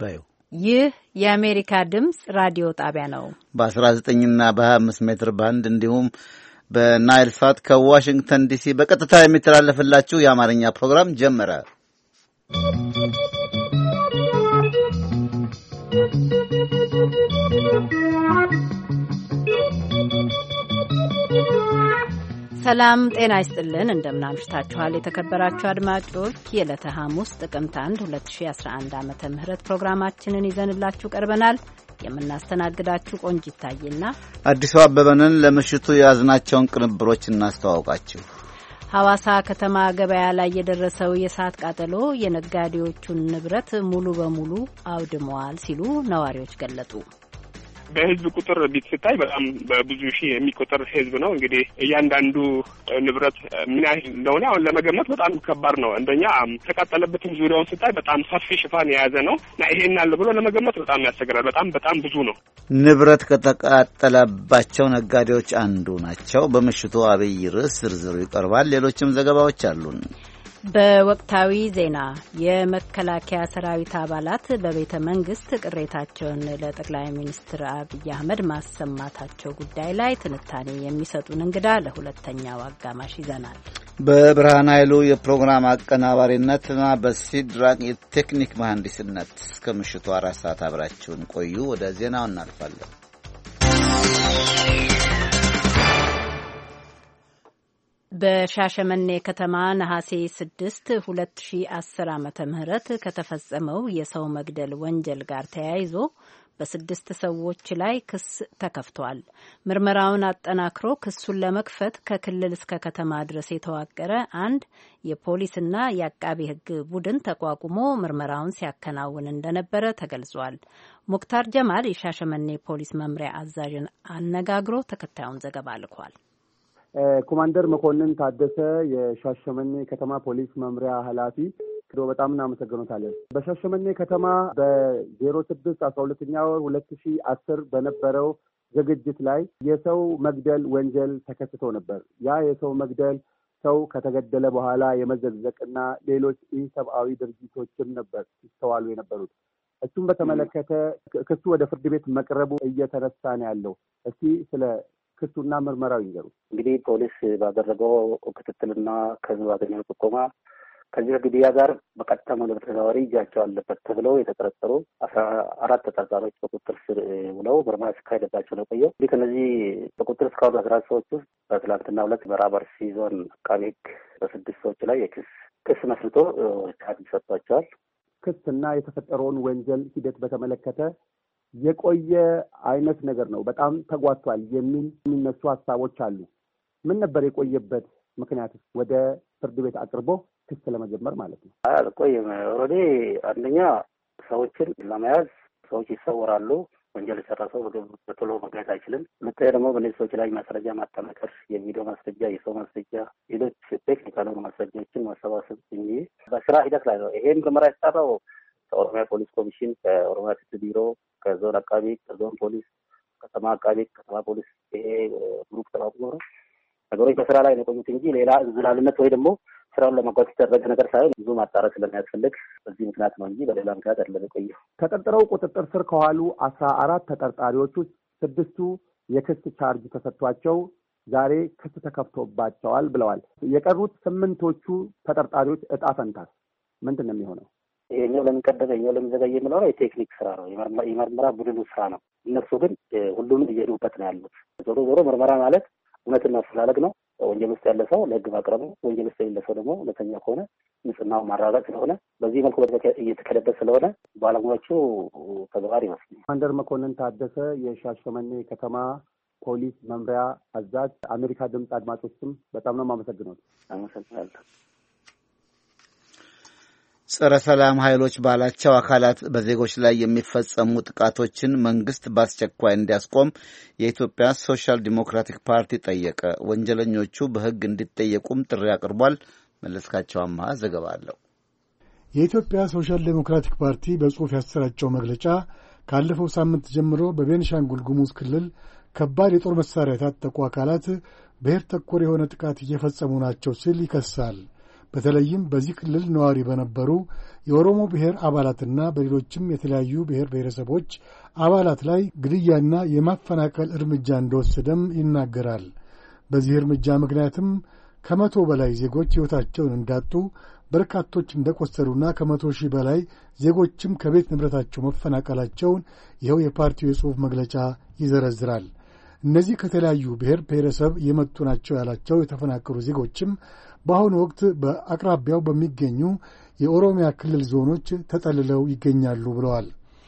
ባዩ ይህ የአሜሪካ ድምጽ ራዲዮ ጣቢያ ነው። በ19 እና በ25 ሜትር ባንድ እንዲሁም በናይል ሳት ከዋሽንግተን ዲሲ በቀጥታ የሚተላለፍላችሁ የአማርኛ ፕሮግራም ጀመረ። ሰላም ጤና ይስጥልን። እንደምናምሽታችኋል የተከበራችሁ አድማጮች። የዕለተ ሐሙስ ጥቅምት 1 2011 ዓመተ ምህረት ፕሮግራማችንን ይዘንላችሁ ቀርበናል። የምናስተናግዳችሁ ቆንጂት ታዬና አዲሱ አበበንን። ለምሽቱ የያዝናቸውን ቅንብሮች እናስተዋውቃችሁ። ሐዋሳ ከተማ ገበያ ላይ የደረሰው የእሳት ቃጠሎ የነጋዴዎቹን ንብረት ሙሉ በሙሉ አውድመዋል ሲሉ ነዋሪዎች ገለጡ። በህዝብ ቁጥር ቢታይ በጣም በብዙ ሺህ የሚቆጠር ህዝብ ነው። እንግዲህ እያንዳንዱ ንብረት ምን ያህል እንደሆነ አሁን ለመገመት በጣም ከባድ ነው። አንደኛ ተቃጠለበትም ዙሪያውን ስታይ በጣም ሰፊ ሽፋን የያዘ ነው እና ይሄን አለ ብሎ ለመገመት በጣም ያስቸግራል። በጣም ብዙ ነው። ንብረት ከተቃጠለባቸው ነጋዴዎች አንዱ ናቸው። በምሽቱ አብይ ርዕስ ዝርዝሩ ይቀርባል። ሌሎችም ዘገባዎች አሉን። በወቅታዊ ዜና የመከላከያ ሰራዊት አባላት በቤተ መንግስት ቅሬታቸውን ለጠቅላይ ሚኒስትር አብይ አህመድ ማሰማታቸው ጉዳይ ላይ ትንታኔ የሚሰጡን እንግዳ ለሁለተኛው አጋማሽ ይዘናል። በብርሃን ኃይሉ የፕሮግራም አቀናባሪነትና በሲድራቅ የቴክኒክ መሐንዲስነት እስከ ምሽቱ 4 ሰዓት አብራችሁን ቆዩ። ወደ ዜናው እናልፋለን። በሻሸመኔ ከተማ ነሐሴ 6 2010 ዓመተ ምህረት ከተፈጸመው የሰው መግደል ወንጀል ጋር ተያይዞ በ6 ሰዎች ላይ ክስ ተከፍቷል። ምርመራውን አጠናክሮ ክሱን ለመክፈት ከክልል እስከ ከተማ ድረስ የተዋቀረ አንድ የፖሊስና የአቃቢ ሕግ ቡድን ተቋቁሞ ምርመራውን ሲያከናውን እንደነበረ ተገልጿል። ሙክታር ጀማል የሻሸመኔ ፖሊስ መምሪያ አዛዥን አነጋግሮ ተከታዩን ዘገባ ልኳል። ኮማንደር መኮንን ታደሰ የሻሸመኔ ከተማ ፖሊስ መምሪያ ኃላፊ በጣም እናመሰግኖታለን። በሻሸመኔ ከተማ በ06/12 2010 በነበረው ዝግጅት ላይ የሰው መግደል ወንጀል ተከስቶ ነበር። ያ የሰው መግደል ሰው ከተገደለ በኋላ የመዘግዘቅና ሌሎች ኢሰብአዊ ድርጊቶችም ነበር ሲስተዋሉ የነበሩት። እሱም በተመለከተ ክሱ ወደ ፍርድ ቤት መቅረቡ እየተነሳ ነው ያለው። እስቲ ስለ ክሱና ምርመራው ይንገሩ። እንግዲህ ፖሊስ ባደረገው ክትትልና ከህዝብ ባገኘው ጥቆማ ከዚህ ግድያ ጋር በቀጥታ ሆነ በተዘዋዋሪ እጃቸው አለበት ተብለው የተጠረጠሩ 14 ተጠርጣሪዎች በቁጥጥር ስር ውለው ምርመራ ሲካሄድባቸው ነው ቆየው። እንግዲህ ከነዚህ በቁጥጥር እስካሁን 14 ሰዎች ውስጥ በትላንትና 2 ምዕራብ አርሲ ዞን አቃቤ ሕግ በ6 ሰዎች ላይ ክስ መስርቶ ቻርጅ ሰጥቷቸዋል። ክስና የተፈጠረውን ወንጀል ሂደት በተመለከተ የቆየ አይነት ነገር ነው። በጣም ተጓቷል የሚነሱ ሀሳቦች አሉ። ምን ነበር የቆየበት ምክንያት? ወደ ፍርድ ቤት አቅርቦ ክስ ለመጀመር ማለት ነው። አልቆየም። ኦልሬዲ አንደኛ ሰዎችን ለመያዝ ሰዎች ይሰወራሉ። ወንጀል የሰራ ሰው በቶሎ መግለጽ አይችልም። ሁለተኛ ደግሞ በእነዚህ ሰዎች ላይ ማስረጃ ማጠናከር፣ የቪዲዮ ማስረጃ፣ የሰው ማስረጃ፣ ሌሎች ቴክኒካል ማስረጃዎችን ማሰባሰብ እንጂ በስራ ሂደት ላይ ነው። ይሄን ምርመራ የተጣራው ከኦሮሚያ ፖሊስ ኮሚሽን፣ ከኦሮሚያ ፍትህ ቢሮ፣ ከዞን አቃቤ፣ ከዞን ፖሊስ፣ ከተማ አቃቤ፣ ከተማ ፖሊስ ይሄ ግሩፕ ተባብሮ ነው ነገሮች በስራ ላይ ነው የቆዩት እንጂ ሌላ ዝላልነት ወይ ደግሞ ስራውን ለማጓት የተደረገ ነገር ሳይሆን ብዙ ማጣራት ስለሚያስፈልግ በዚህ ምክንያት ነው እንጂ በሌላ ምክንያት አይደለም የቆየው። ተጠርጥረው ቁጥጥር ስር ከዋሉ 14 ተጠርጣሪዎች ውስጥ 6ቱ የክስ ቻርጅ ተሰጥቷቸው ዛሬ ክስ ተከፍቶባቸዋል ብለዋል። የቀሩት 8ቶቹ ተጠርጣሪዎች እጣ ፈንታስ ምንድን ነው የሚሆነው? ይሄኛው ለምን ቀደመ ይሄኛው ለምን ዘገየ የሚለው የቴክኒክ ስራ ነው፣ የምርመራ ቡድኑ ስራ ነው። እነሱ ግን ሁሉንም እየሄዱበት ነው ያሉት። ዞሮ ዞሮ ምርመራ ማለት እውነትን ማፈላለግ ነው። ወንጀል ውስጥ ያለ ሰው ለህግ ማቅረብ ነው። ወንጀል ውስጥ የሌለ ሰው ደግሞ እውነተኛ ከሆነ ንጽህናውን ማረጋገጥ ስለሆነ በዚህ መልኩ እየተከለበት ስለሆነ ባለሙያዎቹ ተግባር ይመስላል። ኮማንደር መኮንን ታደሰ የሻሸመኔ ከተማ ፖሊስ መምሪያ አዛዥ። አሜሪካ ድምፅ አድማጮችም በጣም ነው የማመሰግነው። አመሰግናለሁ። ጸረ ሰላም ኃይሎች ባላቸው አካላት በዜጎች ላይ የሚፈጸሙ ጥቃቶችን መንግስት በአስቸኳይ እንዲያስቆም የኢትዮጵያ ሶሻል ዲሞክራቲክ ፓርቲ ጠየቀ። ወንጀለኞቹ በሕግ እንዲጠየቁም ጥሪ አቅርቧል። መለስካቸው አማሃ ዘገባ አለው። የኢትዮጵያ ሶሻል ዲሞክራቲክ ፓርቲ በጽሑፍ ያሰራጨው መግለጫ ካለፈው ሳምንት ጀምሮ በቤንሻንጉል ጉሙዝ ክልል ከባድ የጦር መሳሪያ የታጠቁ አካላት ብሔር ተኮር የሆነ ጥቃት እየፈጸሙ ናቸው ሲል ይከሳል። በተለይም በዚህ ክልል ነዋሪ በነበሩ የኦሮሞ ብሔር አባላትና በሌሎችም የተለያዩ ብሔር ብሔረሰቦች አባላት ላይ ግድያና የማፈናቀል እርምጃ እንደወሰደም ይናገራል። በዚህ እርምጃ ምክንያትም 100 በላይ ዜጎች ሕይወታቸውን እንዳጡ፣ በርካቶች እንደቆሰሉና 100 ሺህ በላይ ዜጎችም ከቤት ንብረታቸው መፈናቀላቸውን ይኸው የፓርቲው የጽሑፍ መግለጫ ይዘረዝራል። እነዚህ ከተለያዩ ብሔር ብሔረሰብ የመጡ ናቸው ያላቸው የተፈናቀሉ ዜጎችም በአሁኑ ወቅት በአቅራቢያው በሚገኙ የኦሮሚያ ክልል ዞኖች ተጠልለው ይገኛሉ ብለዋል።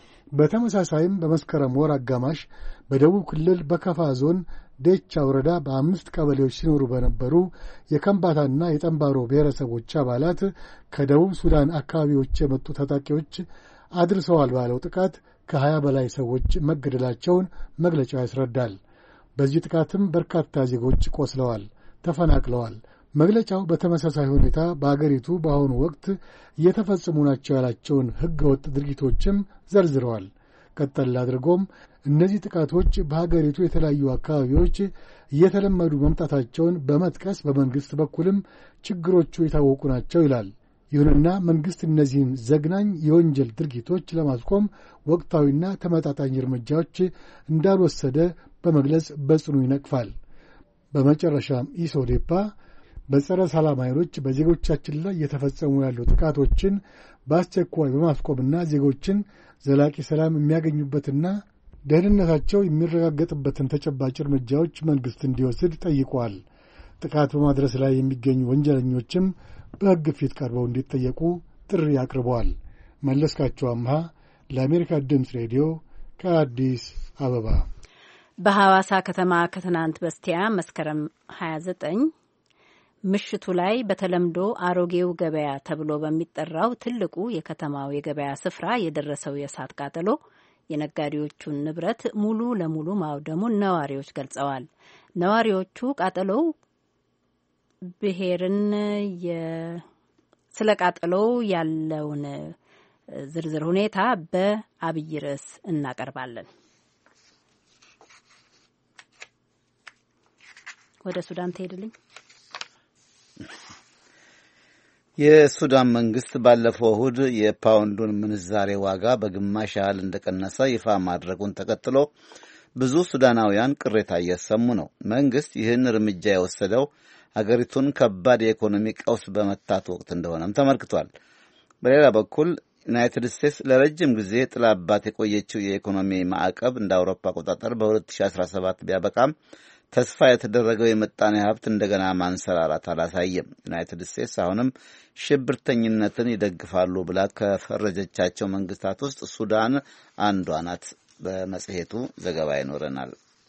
በተመሳሳይም በመስከረም ወር አጋማሽ በደቡብ ክልል በከፋ ዞን ዴቻ ወረዳ በ5 ቀበሌዎች ሲኖሩ በነበሩ የከምባታና የጠምባሮ ብሔረሰቦች አባላት ከደቡብ ሱዳን አካባቢዎች የመጡ ታጣቂዎች አድርሰዋል ባለው ጥቃት ከ20 በላይ ሰዎች መገደላቸውን መግለጫው ያስረዳል። በዚህ ጥቃትም በርካታ ዜጎች ቆስለዋል፣ ተፈናቅለዋል። መግለጫው በተመሳሳይ ሁኔታ በአገሪቱ በአሁኑ ወቅት እየተፈጸሙ ናቸው ያላቸውን ሕገወጥ ድርጊቶችም ዘርዝረዋል። ቀጠል አድርጎም እነዚህ ጥቃቶች በሀገሪቱ የተለያዩ አካባቢዎች እየተለመዱ መምጣታቸውን በመጥቀስ በመንግሥት በኩልም ችግሮቹ የታወቁ ናቸው ይላል። ይሁንና መንግሥት እነዚህን ዘግናኝ የወንጀል ድርጊቶች ለማስቆም ወቅታዊና ተመጣጣኝ እርምጃዎች እንዳልወሰደ በመግለጽ በጽኑ ይነቅፋል። በመጨረሻም ኢሶዴፓ በጸረ ሰላም ኃይሎች በዜጎቻችን ላይ እየተፈጸሙ ያሉ ጥቃቶችን በአስቸኳይ በማስቆምና ዜጎችን ዘላቂ ሰላም የሚያገኙበትና ደህንነታቸው የሚረጋገጥበትን ተጨባጭ እርምጃዎች መንግሥት እንዲወስድ ጠይቋል። ጥቃት በማድረስ ላይ የሚገኙ ወንጀለኞችም በሕግ ፊት ቀርበው እንዲጠየቁ ጥሪ አቅርበዋል። መለስካቸው አምሃ ለአሜሪካ ድምፅ ሬዲዮ ከአዲስ አበባ። በሐዋሳ ከተማ ከትናንት በስቲያ መስከረም 29 ምሽቱ ላይ በተለምዶ አሮጌው ገበያ ተብሎ በሚጠራው ትልቁ የከተማው የገበያ ስፍራ የደረሰው የእሳት ቃጠሎ የነጋዴዎቹን ንብረት ሙሉ ለሙሉ ማውደሙን ነዋሪዎች ገልጸዋል። ነዋሪዎቹ ቃጠሎው ብሔርን ስለ ቃጠሎው ያለውን ዝርዝር ሁኔታ በአብይ ርዕስ እናቀርባለን። ወደ ሱዳን ትሄድልኝ። የሱዳን መንግስት ባለፈው እሁድ የፓውንዱን ምንዛሬ ዋጋ በግማሽ ያህል እንደቀነሰ ይፋ ማድረጉን ተከትሎ ብዙ ሱዳናውያን ቅሬታ እያሰሙ ነው። መንግስት ይህን እርምጃ የወሰደው አገሪቱን ከባድ የኢኮኖሚ ቀውስ በመታት ወቅት እንደሆነም ተመልክቷል። በሌላ በኩል ዩናይትድ ስቴትስ ለረጅም ጊዜ ጥላባት የቆየችው የኢኮኖሚ ማዕቀብ እንደ አውሮፓ አቆጣጠር በ2017 ቢያበቃም ተስፋ የተደረገው የምጣኔ ሀብት እንደገና ማንሰራራት አላሳየም። ዩናይትድ ስቴትስ አሁንም ሽብርተኝነትን ይደግፋሉ ብላ ከፈረጀቻቸው መንግስታት ውስጥ ሱዳን አንዷ ናት። በመጽሔቱ ዘገባ ይኖረናል።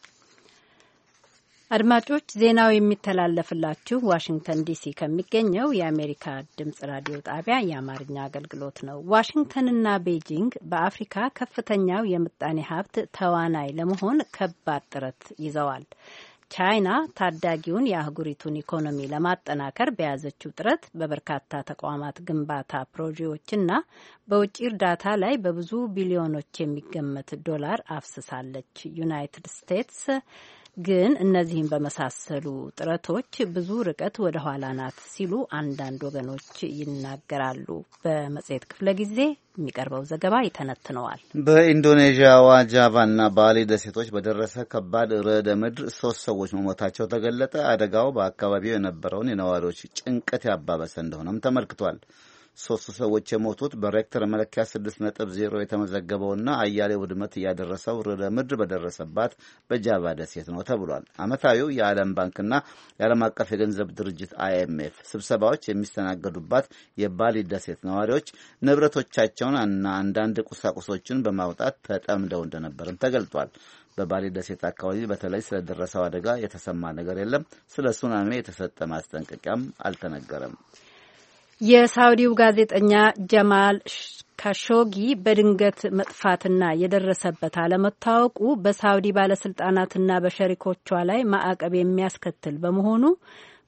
አድማጮች፣ ዜናው የሚተላለፍላችሁ ዋሽንግተን ዲሲ ከሚገኘው የአሜሪካ ድምጽ ራዲዮ ጣቢያ የአማርኛ አገልግሎት ነው። ዋሽንግተንና ቤጂንግ በአፍሪካ ከፍተኛው የምጣኔ ሀብት ተዋናይ ለመሆን ከባድ ጥረት ይዘዋል። ቻይና ታዳጊውን የአህጉሪቱን ኢኮኖሚ ለማጠናከር በያዘችው ጥረት በበርካታ ተቋማት ግንባታ ፕሮጀክቶችና በውጭ እርዳታ ላይ በብዙ ቢሊዮኖች የሚገመት ዶላር አፍስሳለች። ዩናይትድ ስቴትስ ግን እነዚህን በመሳሰሉ ጥረቶች ብዙ ርቀት ወደ ኋላ ናት ሲሉ አንዳንድ ወገኖች ይናገራሉ። በመጽሔት ክፍለ ጊዜ የሚቀርበው ዘገባ ይተነትነዋል። በኢንዶኔዥያዋ ጃቫና ባሊ ደሴቶች በደረሰ ከባድ ርዕደ ምድር 3 ሰዎች መሞታቸው ተገለጠ። አደጋው በአካባቢው የነበረውን የነዋሪዎች ጭንቀት ያባበሰ እንደሆነም ተመልክቷል። 3 ሰዎች የሞቱት በሬክተር መለኪያ 6.0 የተመዘገበውና አያሌ ውድመት እያደረሰው ርዕደ ምድር በደረሰባት በጃቫ ደሴት ነው ተብሏል። ዓመታዊው የዓለም ባንክና የዓለም አቀፍ የገንዘብ ድርጅት IMF ስብሰባዎች የሚስተናገዱባት የባሊ ደሴት ነዋሪዎች ንብረቶቻቸውን እና አንዳንድ ቁሳቁሶችን በማውጣት ተጠምደው እንደነበርም ተገልጧል። በባሊ ደሴት አካባቢ በተለይ ስለደረሰው አደጋ የተሰማ ነገር የለም። ስለ ሱናሚ የተሰጠ ማስጠንቀቂያም አልተነገረም። የሳውዲው ጋዜጠኛ ጀማል ካሾጊ በድንገት መጥፋትና የደረሰበት አለመታወቁ በሳውዲ ባለስልጣናትና በሸሪኮቿ ላይ ማዕቀብ የሚያስከትል በመሆኑ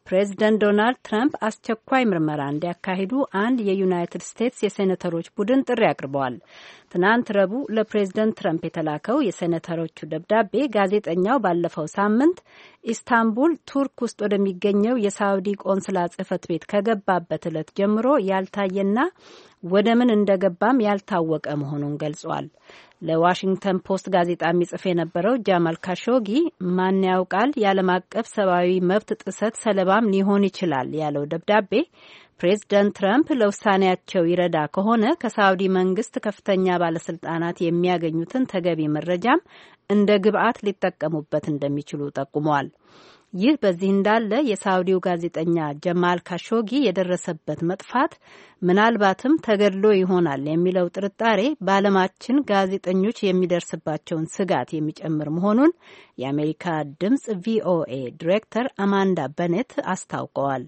ፕሬዚደንት ዶናልድ ትራምፕ አስቸኳይ ምርመራ እንዲያካሂዱ አንድ የዩናይትድ ስቴትስ የሴኔተሮች ቡድን ጥሪ አቅርበዋል። ትናንት ረቡዕ ለፕሬዚደንት ትራምፕ የተላከው የሴኔተሮቹ ደብዳቤ ጋዜጠኛው ባለፈው ሳምንት ኢስታንቡል ቱርክ ውስጥ ወደሚገኘው የሳውዲ ቆንስላ ጽሕፈት ቤት ከገባበት ዕለት ጀምሮ ያልታየና ወደ ምን እንደገባም ያልታወቀ መሆኑን ገልጿል። ለዋሽንግተን ፖስት ጋዜጣ የሚጽፍ የነበረው ጃማል ካሾጊ ማን ያውቃል የዓለም አቀፍ ሰብአዊ መብት ጥሰት ሰለባም ሊሆን ይችላል ያለው ደብዳቤ ፕሬዚደንት ትራምፕ ለውሳኔያቸው ይረዳ ከሆነ ከሳውዲ መንግስት ከፍተኛ ባለስልጣናት የሚያገኙትን ተገቢ መረጃም እንደ ግብዓት ሊጠቀሙበት እንደሚችሉ ጠቁመዋል። ይህ በዚህ እንዳለ የሳውዲው ጋዜጠኛ ጀማል ካሾጊ የደረሰበት መጥፋት ምናልባትም ተገድሎ ይሆናል የሚለው ጥርጣሬ በዓለማችን ጋዜጠኞች የሚደርስባቸውን ስጋት የሚጨምር መሆኑን የአሜሪካ ድምጽ ቪኦኤ ዲሬክተር አማንዳ በኔት አስታውቀዋል።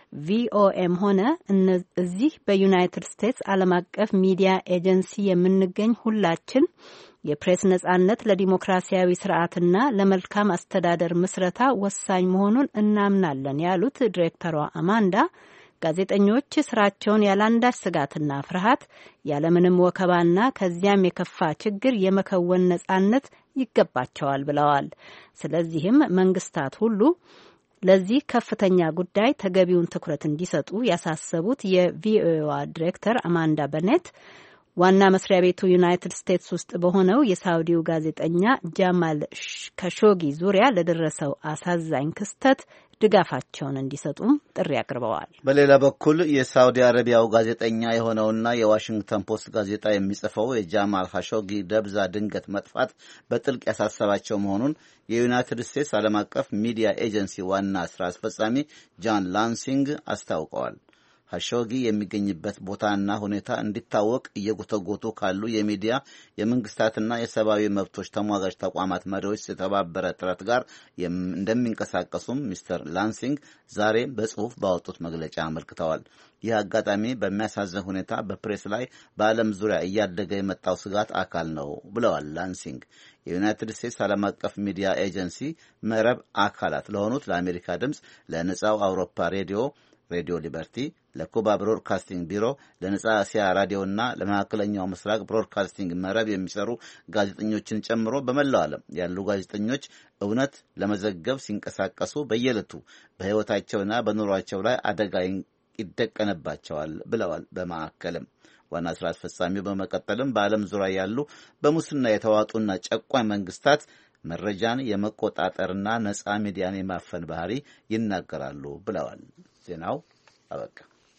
ቪኦኤም ሆነ እዚህ በዩናይትድ ስቴትስ ዓለም አቀፍ ሚዲያ ኤጀንሲ የምንገኝ ሁላችን የፕሬስ ነጻነት ለዲሞክራሲያዊ ስርዓትና ለመልካም አስተዳደር ምስረታ ወሳኝ መሆኑን እናምናለን ያሉት ዲሬክተሯ አማንዳ ጋዜጠኞች ስራቸውን ያለአንዳች ስጋትና ፍርሃት ያለምንም ወከባና ከዚያም የከፋ ችግር የመከወን ነጻነት ይገባቸዋል ብለዋል። ስለዚህም መንግስታት ሁሉ ለዚህ ከፍተኛ ጉዳይ ተገቢውን ትኩረት እንዲሰጡ ያሳሰቡት የቪኦኤዋ ዲሬክተር አማንዳ በኔት ዋና መስሪያ ቤቱ ዩናይትድ ስቴትስ ውስጥ በሆነው የሳውዲው ጋዜጠኛ ጃማል ካሾጊ ዙሪያ ለደረሰው አሳዛኝ ክስተት ድጋፋቸውን እንዲሰጡም ጥሪ አቅርበዋል። በሌላ በኩል የሳውዲ አረቢያው ጋዜጠኛ የሆነውና የዋሽንግተን ፖስት ጋዜጣ የሚጽፈው የጃማል ካሾጊ ደብዛ ድንገት መጥፋት በጥልቅ ያሳሰባቸው መሆኑን የዩናይትድ ስቴትስ ዓለም አቀፍ ሚዲያ ኤጀንሲ ዋና ስራ አስፈጻሚ ጃን ላንሲንግ አስታውቀዋል። ካሾጊ የሚገኝበት ቦታና ሁኔታ እንዲታወቅ እየጎተጎቱ ካሉ የሚዲያ የመንግስታትና የሰብአዊ መብቶች ተሟጋጅ ተቋማት መሪዎች የተባበረ ጥረት ጋር እንደሚንቀሳቀሱም ሚስተር ላንሲንግ ዛሬ በጽሁፍ ባወጡት መግለጫ አመልክተዋል። ይህ አጋጣሚ በሚያሳዝን ሁኔታ በፕሬስ ላይ በዓለም ዙሪያ እያደገ የመጣው ስጋት አካል ነው ብለዋል ላንሲንግ። የዩናይትድ ስቴትስ ዓለም አቀፍ ሚዲያ ኤጀንሲ ምዕራብ አካላት ለሆኑት ለአሜሪካ ድምፅ፣ ለነጻው አውሮፓ ሬዲዮ ሊበርቲ፣ ለኩባ ብሮድካስቲንግ ቢሮ፣ ለነጻ እስያ ራዲዮና ለመካከለኛው ምስራቅ ብሮድካስቲንግ መረብ የሚሰሩ ጋዜጠኞችን ጨምሮ በመላው ዓለም ያሉ ጋዜጠኞች እውነት ለመዘገብ ሲንቀሳቀሱ በየዕለቱ በሕይወታቸውና በኑሯቸው ላይ አደጋ ይደቀንባቸዋል ብለዋል። በማዕከልም ዋና ስራ አስፈጻሚው በመቀጠልም በዓለም ዙሪያ ያሉ በሙስና የተዋጡና ጨቋኝ መንግስታት መረጃን የመቆጣጠርና ነጻ ሚዲያን የማፈን ባህሪ ይናገራሉ ብለዋል። ዜናው አበቃ።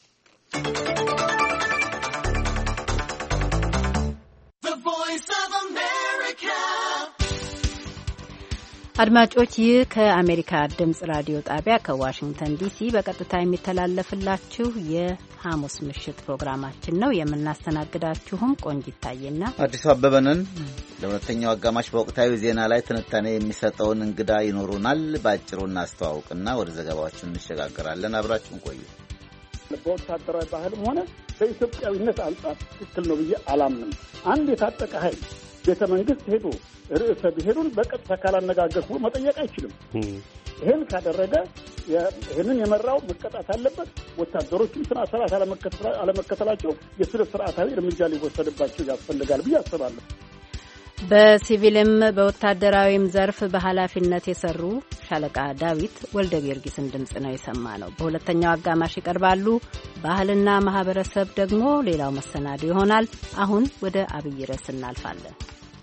አድማጮች ይህ ከአሜሪካ ድምጽ ራዲዮ ጣቢያ ከዋሽንግተን ዲሲ በቀጥታ የሚተላለፍላችሁ የሐሙስ ምሽት ፕሮግራማችን ነው። የምናስተናግዳችሁም ቆንጂት ታዬና አዲሱ አበበንን። ለሁለተኛው አጋማሽ በወቅታዊ ዜና ላይ ትንታኔ የሚሰጠውን እንግዳ ይኖሩናል። በአጭሩ እናስተዋውቅና ወደ ዘገባዎቹ እንሸጋግራለን። አብራችሁን ቆዩ። በወታደራዊ ባህልም ሆነ በኢትዮጵያዊነት አንጻር ትክክል ነው ብዬ አላምንም። አንድ የታጠቀ ኃይል ቤተ መንግስት ሄዶ ርዕሰ ብሔሩን በቀጥታ ካላነጋገርኩ መጠየቅ አይችልም። ይህን ካደረገ ይህንን የመራው መቀጣት አለበት። ወታደሮችም ስነ ስርዓት አለመከተላቸው የስነ ስርዓታዊ እርምጃ ሊወሰድባቸው ያስፈልጋል ብዬ አስባለሁ። በሲቪልም በወታደራዊም ዘርፍ በኃላፊነት የሰሩ ሻለቃ ዳዊት ወልደ ጊዮርጊስን ድምጽ ነው የሰማ ነው። በሁለተኛው አጋማሽ ይቀርባሉ። ባህልና ማህበረሰብ ደግሞ ሌላው መሰናዶ ይሆናል። አሁን ወደ አብይ ርዕስ እናልፋለን።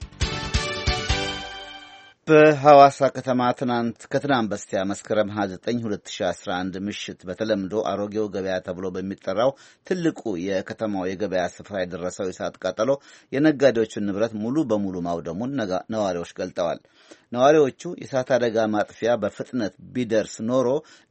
በሐዋሳ ከተማ ከትናንት በስቲያ መስከረም 29 2011 ምሽት በተለምዶ አሮጌው ገበያ ተብሎ በሚጠራው ትልቁ የከተማው የገበያ ስፍራ የደረሰው የእሳት ቃጠሎ የነጋዴዎቹን ንብረት ሙሉ በሙሉ ማውደሙን ነዋሪዎች ገልጠዋል። ነዋሪዎቹ የእሳት አደጋ ማጥፊያ በፍጥነት ቢደርስ ኖሮ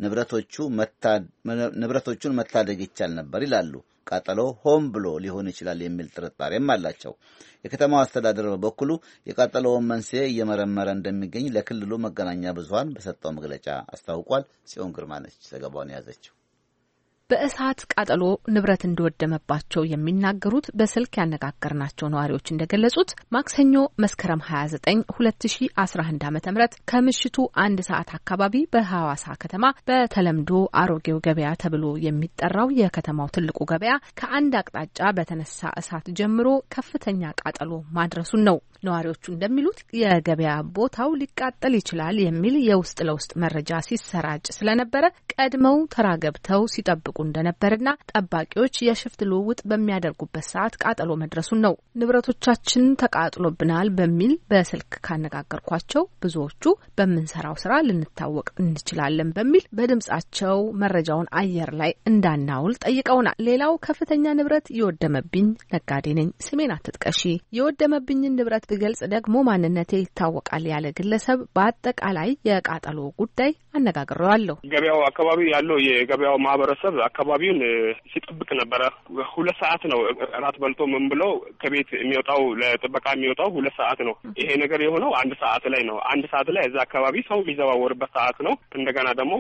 ንብረቶቹን መታደግ ይቻል ነበር ይላሉ። ቃጠሎ ሆን ብሎ ሊሆን ይችላል የሚል ጥርጣሬም አላቸው። የከተማው አስተዳደር በበኩሉ የቃጠሎውን መንስኤ እየመረመረ እንደሚገኝ ለክልሉ መገናኛ ብዙኃን በሰጠው መግለጫ አስታውቋል። ጽዮን ግርማ ነች ዘገባውን የያዘችው። በእሳት ቃጠሎ ንብረት እንደወደመባቸው የሚናገሩት በስልክ ያነጋገርናቸው ነዋሪዎች እንደገለጹት ማክሰኞ መስከረም 29 2011 ዓ.ም ከምሽቱ 1 ሰዓት አካባቢ በሐዋሳ ከተማ በተለምዶ አሮጌው ገበያ ተብሎ የሚጠራው የከተማው ትልቁ ገበያ ከአንድ አቅጣጫ በተነሳ እሳት ጀምሮ ከፍተኛ ቃጠሎ ማድረሱን ነው። ነዋሪዎቹ እንደሚሉት የገበያ ቦታው ሊቃጠል ይችላል የሚል የውስጥ ለውስጥ መረጃ ሲሰራጭ ስለነበረ ቀድመው ተራ ገብተው ሲጠብቁ እንደነበርና ጠባቂዎች የሽፍት ልውውጥ በሚያደርጉበት ሰዓት ቃጠሎ መድረሱን ነው። ንብረቶቻችን ተቃጥሎብናል በሚል በስልክ ካነጋገርኳቸው ብዙዎቹ በምንሰራው ስራ ልንታወቅ እንችላለን በሚል በድምጻቸው መረጃውን አየር ላይ እንዳናውል ጠይቀውናል። ሌላው ከፍተኛ ንብረት የወደመብኝ ነጋዴ ነኝ፣ ስሜን አትጥቀሺ፣ የወደመብኝን ንብረት ብገልጽ ደግሞ ማንነቴ ይታወቃል ያለ ግለሰብ በአጠቃላይ የቃጠሎ ጉዳይ አነጋግሬዋለሁ። ገበያው አካባቢ ያለው የገበያው ማህበረሰብ አካባቢውን ሲጠብቅ ነበረ። 2 ሰዓት ነው እራት በልቶ ምን ብሎ ከቤት የሚወጣው ለጥበቃ የሚወጣው 2 ሰዓት ነው። ይሄ ነገር የሆነው 1 ሰዓት ላይ ነው። 1 ሰዓት ላይ እዛ አካባቢ ሰው የሚዘዋወርበት ሰዓት ነው። እንደገና ደግሞ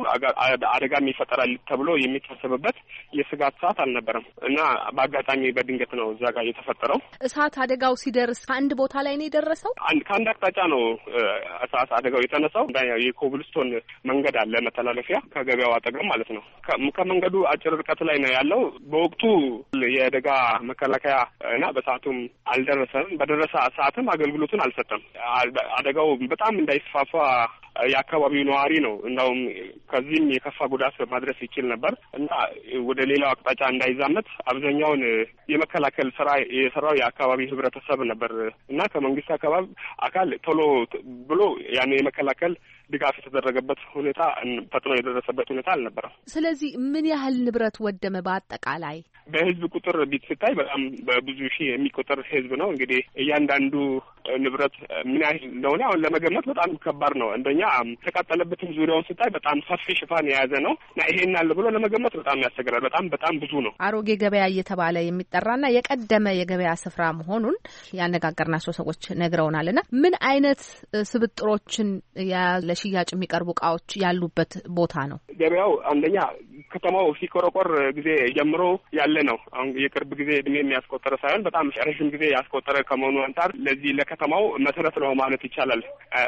አደጋም ይፈጠራል ተብሎ የሚታሰብበት የስጋት ሰዓት አልነበረም እና በአጋጣሚ በድንገት ነው እዛ ጋር የተፈጠረው። እሳት አደጋው ሲደርስ አንድ ቦታ ላይ ነው የደረሰው። ከአንድ አቅጣጫ ነው እሳት አደጋው የተነሳው። የኮብልስቶን መንገድ አለ መተላለፊያ ከገበያው አጠገብ ማለት ነው። ከመንገዱ አጭር ርቀት ላይ ነው ያለው። በወቅቱ የአደጋ መከላከያ እና በሰዓቱም አልደረሰም። በደረሰ ሰዓትም አገልግሎቱን አልሰጠም። አደጋው በጣም እንዳይስፋፋ የአካባቢው ነዋሪ ነው እንደውም ከዚህም የከፋ ጉዳት ማድረስ ይችል ነበር እና ወደ ሌላው አቅጣጫ እንዳይዛመት አብዛኛውን የመከላከል ስራ የሰራው የአካባቢ ህብረተሰብ ነበር እና ከመንግስት አካል ቶሎ ብሎ ያን የመከላከል ድጋፍ የተደረገበት ሁኔታ ፈጥኖ የደረሰበት ሁኔታ አልነበረም። ስለዚህ ምን ያህል ንብረት ወደመ? በአጠቃላይ በህዝብ ቁጥር ቢታይ በጣም በብዙ ሺህ የሚቆጠር ህዝብ ነው። እንግዲህ እያንዳንዱ ንብረት ምን ያህል እንደሆነ አሁን ለመገመት በጣም ከባድ ነው። እንደኛ ተቃጠለበትም ዙሪያውን ሲታይ በጣም ሰፊ ሽፋን የያዘ ነው እና ይሄን አለ ብሎ ለመገመት በጣም ያስቸግራል። በጣም ብዙ ነው። አሮጌ ገበያ እየተባለ የሚጠራና የቀደመ የገበያ ስፍራ መሆኑን ያነጋገርናቸው ሰዎች ነግረውናልና ምን አይነት ስብጥሮችን ለሽያጭ የሚቀርቡ እቃዎች ያሉበት ቦታ ነው? ገበያው አንደኛ ከተማው ሲቆረቆር ጊዜ ጀምሮ ያለ ነው። አሁን የቅርብ ጊዜ እድሜ የሚያስቆጠረ ሳይሆን በጣም ረዥም ጊዜ ያስቆጠረ ከመሆኑ አንጻር ለዚህ ለከተማው መሰረት ነው ማለት ይቻላል።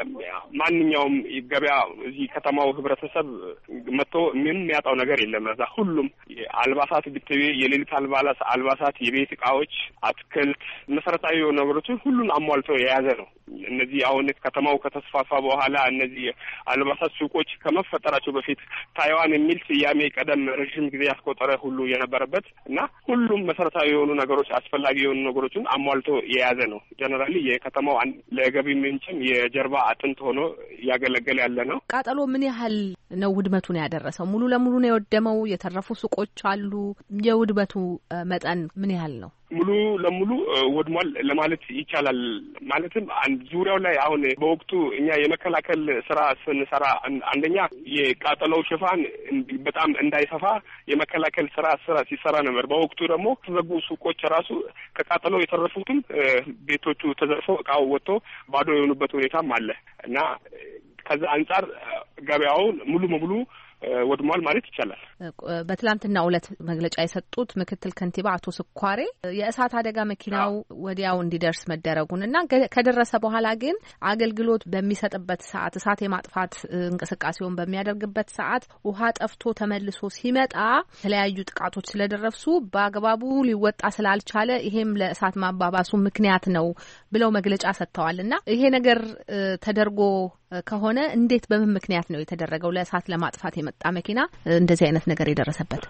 ማንኛውም ገበያ እዚህ ከተማው ህብረተሰብ መጥቶ ምንም የሚያጣው ነገር የለም። እዛ ሁሉም አልባሳት ብትይ የሌሊት አልባሳት፣ የቤት እቃዎች፣ አትክልት፣ መሰረታዊ የሆኑ ነገሮችን ሁሉን አሟልቶ የያዘ ነው። እነዚህ አሁን ከተማው ከተስፋፋ በኋላ እነዚህ አልባሳት ሱቆች ከመፈጠራቸው በፊት ታይዋን የሚል ስያሜ ቀደም ረዥም ጊዜ ያስቆጠረ ሁሉ የነበረበት እና ሁሉም መሰረታዊ የሆኑ ነገሮች አስፈላጊ የሆኑ ነገሮችን አሟልቶ የያዘ ነው። ጀነራሊ የከተማው ለገቢ ምንጭም የጀርባ አጥንት ሆኖ እያገለገለ ያለ ነው። ቃጠሎ ምን ያህል ነው ውድመቱን ያደረሰው? ሙሉ ለሙሉ ነው የወደመው? የተረፉ ሱቆች አሉ? የውድመቱ መጠን ምን ያህል ነው? ሙሉ ለሙሉ ወድሟል ለማለት ይቻላል። ማለትም ዙሪያው ላይ አሁን በወቅቱ እኛ የመከላከል ስራ ስንሰራ አንደኛ የቃጠለው ሽፋን በጣም እንዳይሰፋ የመከላከል ስራ ሲሰራ ነበር። በወቅቱ ደግሞ ተዘጉ ሱቆች ራሱ ከቃጠለው የተረፉትም ቤቶቹ ተዘርፈው እቃው ወጥቶ ባዶ የሆኑበት ሁኔታም አለ እና ከዛ አንጻር ገበያውን ሙሉ በሙሉ ወድሟል ማለት ይቻላል። በትላንትናው ዕለት መግለጫ የሰጡት ምክትል ከንቲባ አቶ ስኳሬ የእሳት አደጋ መኪናው ወዲያው እንዲደርስ መደረጉንና ከደረሰ በኋላ ግን አገልግሎት በሚሰጥበት ሰዓት እሳት የማጥፋት እንቅስቃሴውን በሚያደርግበት ሰዓት ውሃ ጠፍቶ ተመልሶ ሲመጣ የተለያዩ ጥቃቶች ስለደረሱ በአግባቡ ሊወጣ ስላልቻለ ይሄም ለእሳት ማባባሱ ምክንያት ነው ብለው መግለጫ ሰጥተዋልና ይሄ ነገር ተደርጎ ከሆነ እንዴት በምን ምክንያት ነው የተደረገው? ለእሳት ለማጥፋት የመጣ መኪና እንደዚህ አይነት ነገር የደረሰበት?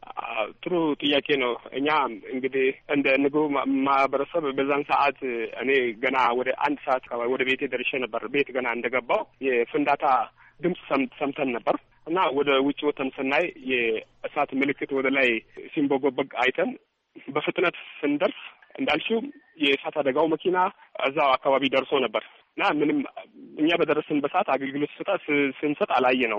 ጥሩ ጥያቄ ነው። እኛ እንግዲህ እንደ ንግዱ ማህበረሰብ በዛን ሰዓት እኔ ገና ወደ 1 ሰዓት ወደ ቤቴ ደርሼ ነበር። ቤት ገና እንደገባው የፍንዳታ ድምጽ ሰምተን ነበር እና ወደ ውጭ ወተን ስናይ የእሳት ምልክት ወደ ላይ ሲንቦጎበግ አይተን በፍጥነት ስንደርስ እንዳልሽው የእሳት አደጋው መኪና እዛው አካባቢ ደርሶ ነበር እና ምንም እኛ በደረስን በሰዓት አገልግሎት ስንሰጥ አላየ ነው።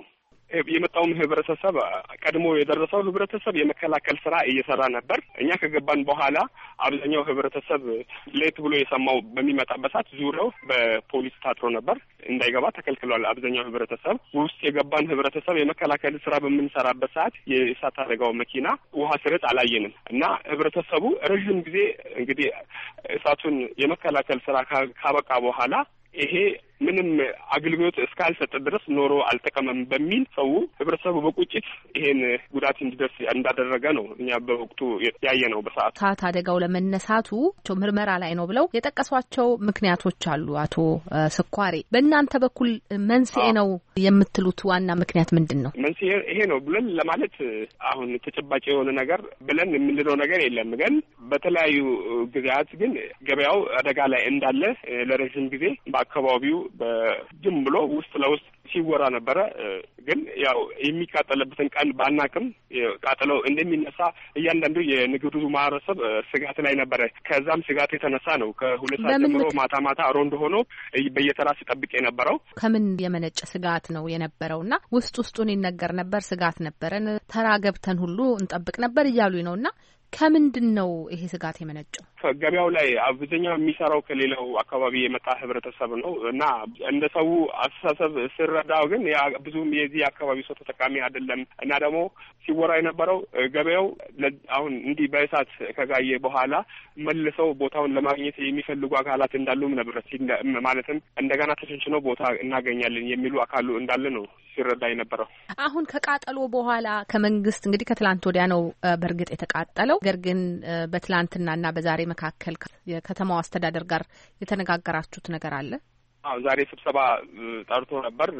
የመጣውም ህብረተሰብ ቀድሞ የደረሰው ህብረተሰብ የመከላከል ስራ እየሰራ ነበር። እኛ ከገባን በኋላ አብዛኛው ህብረተሰብ ሌት ብሎ የሰማው በሚመጣበት ሰዓት ዙሪያው በፖሊስ ታጥሮ ነበር፣ እንዳይገባ ተከልክሏል። አብዛኛው ህብረተሰብ ውስጥ የገባን ህብረተሰብ የመከላከል ስራ በምንሰራበት ሰዓት የእሳት አደጋው መኪና ውሃ ስርጭት አላየንም እና ህብረተሰቡ ረዥም ጊዜ እንግዲህ እሳቱን የመከላከል ስራ ካበቃ በኋላ ይሄ ምንም አገልግሎት እስካልሰጠ ድረስ ኖሮ አልጠቀመም በሚል ሰው ህብረተሰቡ በቁጭት ይሄን ጉዳት እንዲደርስ እንዳደረገ ነው እኛ በወቅቱ ያየ ነው። በሰዓቱ እሳት አደጋው ለመነሳቱ ምርመራ ላይ ነው ብለው የጠቀሷቸው ምክንያቶች አሉ። አቶ ስኳሬ በእናንተ በኩል መንስኤ ነው የምትሉት ዋና ምክንያት ምንድን ነው? መንስኤ ይሄ ነው ብለን ለማለት አሁን ተጨባጭ የሆነ ነገር ብለን የምንለው ነገር የለም። ግን በተለያዩ ጊዜያት ግን ገበያው አደጋ ላይ እንዳለ ለረጅም ጊዜ በአካባቢው በጅም ብሎ ውስጥ ለውስጥ ሲወራ ነበረ። ግን ያው የሚቃጠልበትን ቀን ባናቅም ቃጠለው እንደሚነሳ እያንዳንዱ የንግዱ ማህበረሰብ ስጋት ላይ ነበረ። ከዛም ስጋት የተነሳ ነው ከሁለት ሰዓት ጀምሮ ማታ ሮንድ ሆኖ በየተራ ሲጠብቅ የነበረው። ከምን የመነጨ ስጋት ነው የነበረውና ውስጡን ይነገር ነበር፣ ስጋት ነበረን፣ ተራ ገብተን ሁሉ እንጠብቅ ነበር እያሉኝ ነውና ከምንድን ነው ይሄ ስጋት የመነጨው? ከገበያው ላይ አብዛኛው የሚሰራው ከሌላው አካባቢ የመጣ ህብረተሰብ ነው እና እንደ ሰው አስተሳሰብ ስረዳው ግን ያ ብዙም የዚህ አካባቢ ሰው ተጠቃሚ አይደለም እና ደግሞ ሲወራ የነበረው ገበያው አሁን እንዲህ በእሳት ከጋየ በኋላ መልሰው ቦታውን ለማግኘት የሚፈልጉ አካላት እንዳሉም ነበር። ማለትም እንደገና ተሸንሽነው ቦታ እናገኛለን የሚሉ አካሉ እንዳለ ነው ሲረዳ የነበረው። አሁን ከቃጠሎ በኋላ ከመንግስት እንግዲህ ከትላንት ወዲያ ነው በእርግጥ የተቃጠለው። ነገር ግን በትላንትናና በዛሬ መካከል የከተማው አስተዳደር ጋር የተነጋገራችሁት ነገር አለ? አዎ ዛሬ ስብሰባ ጠርቶ ነበር።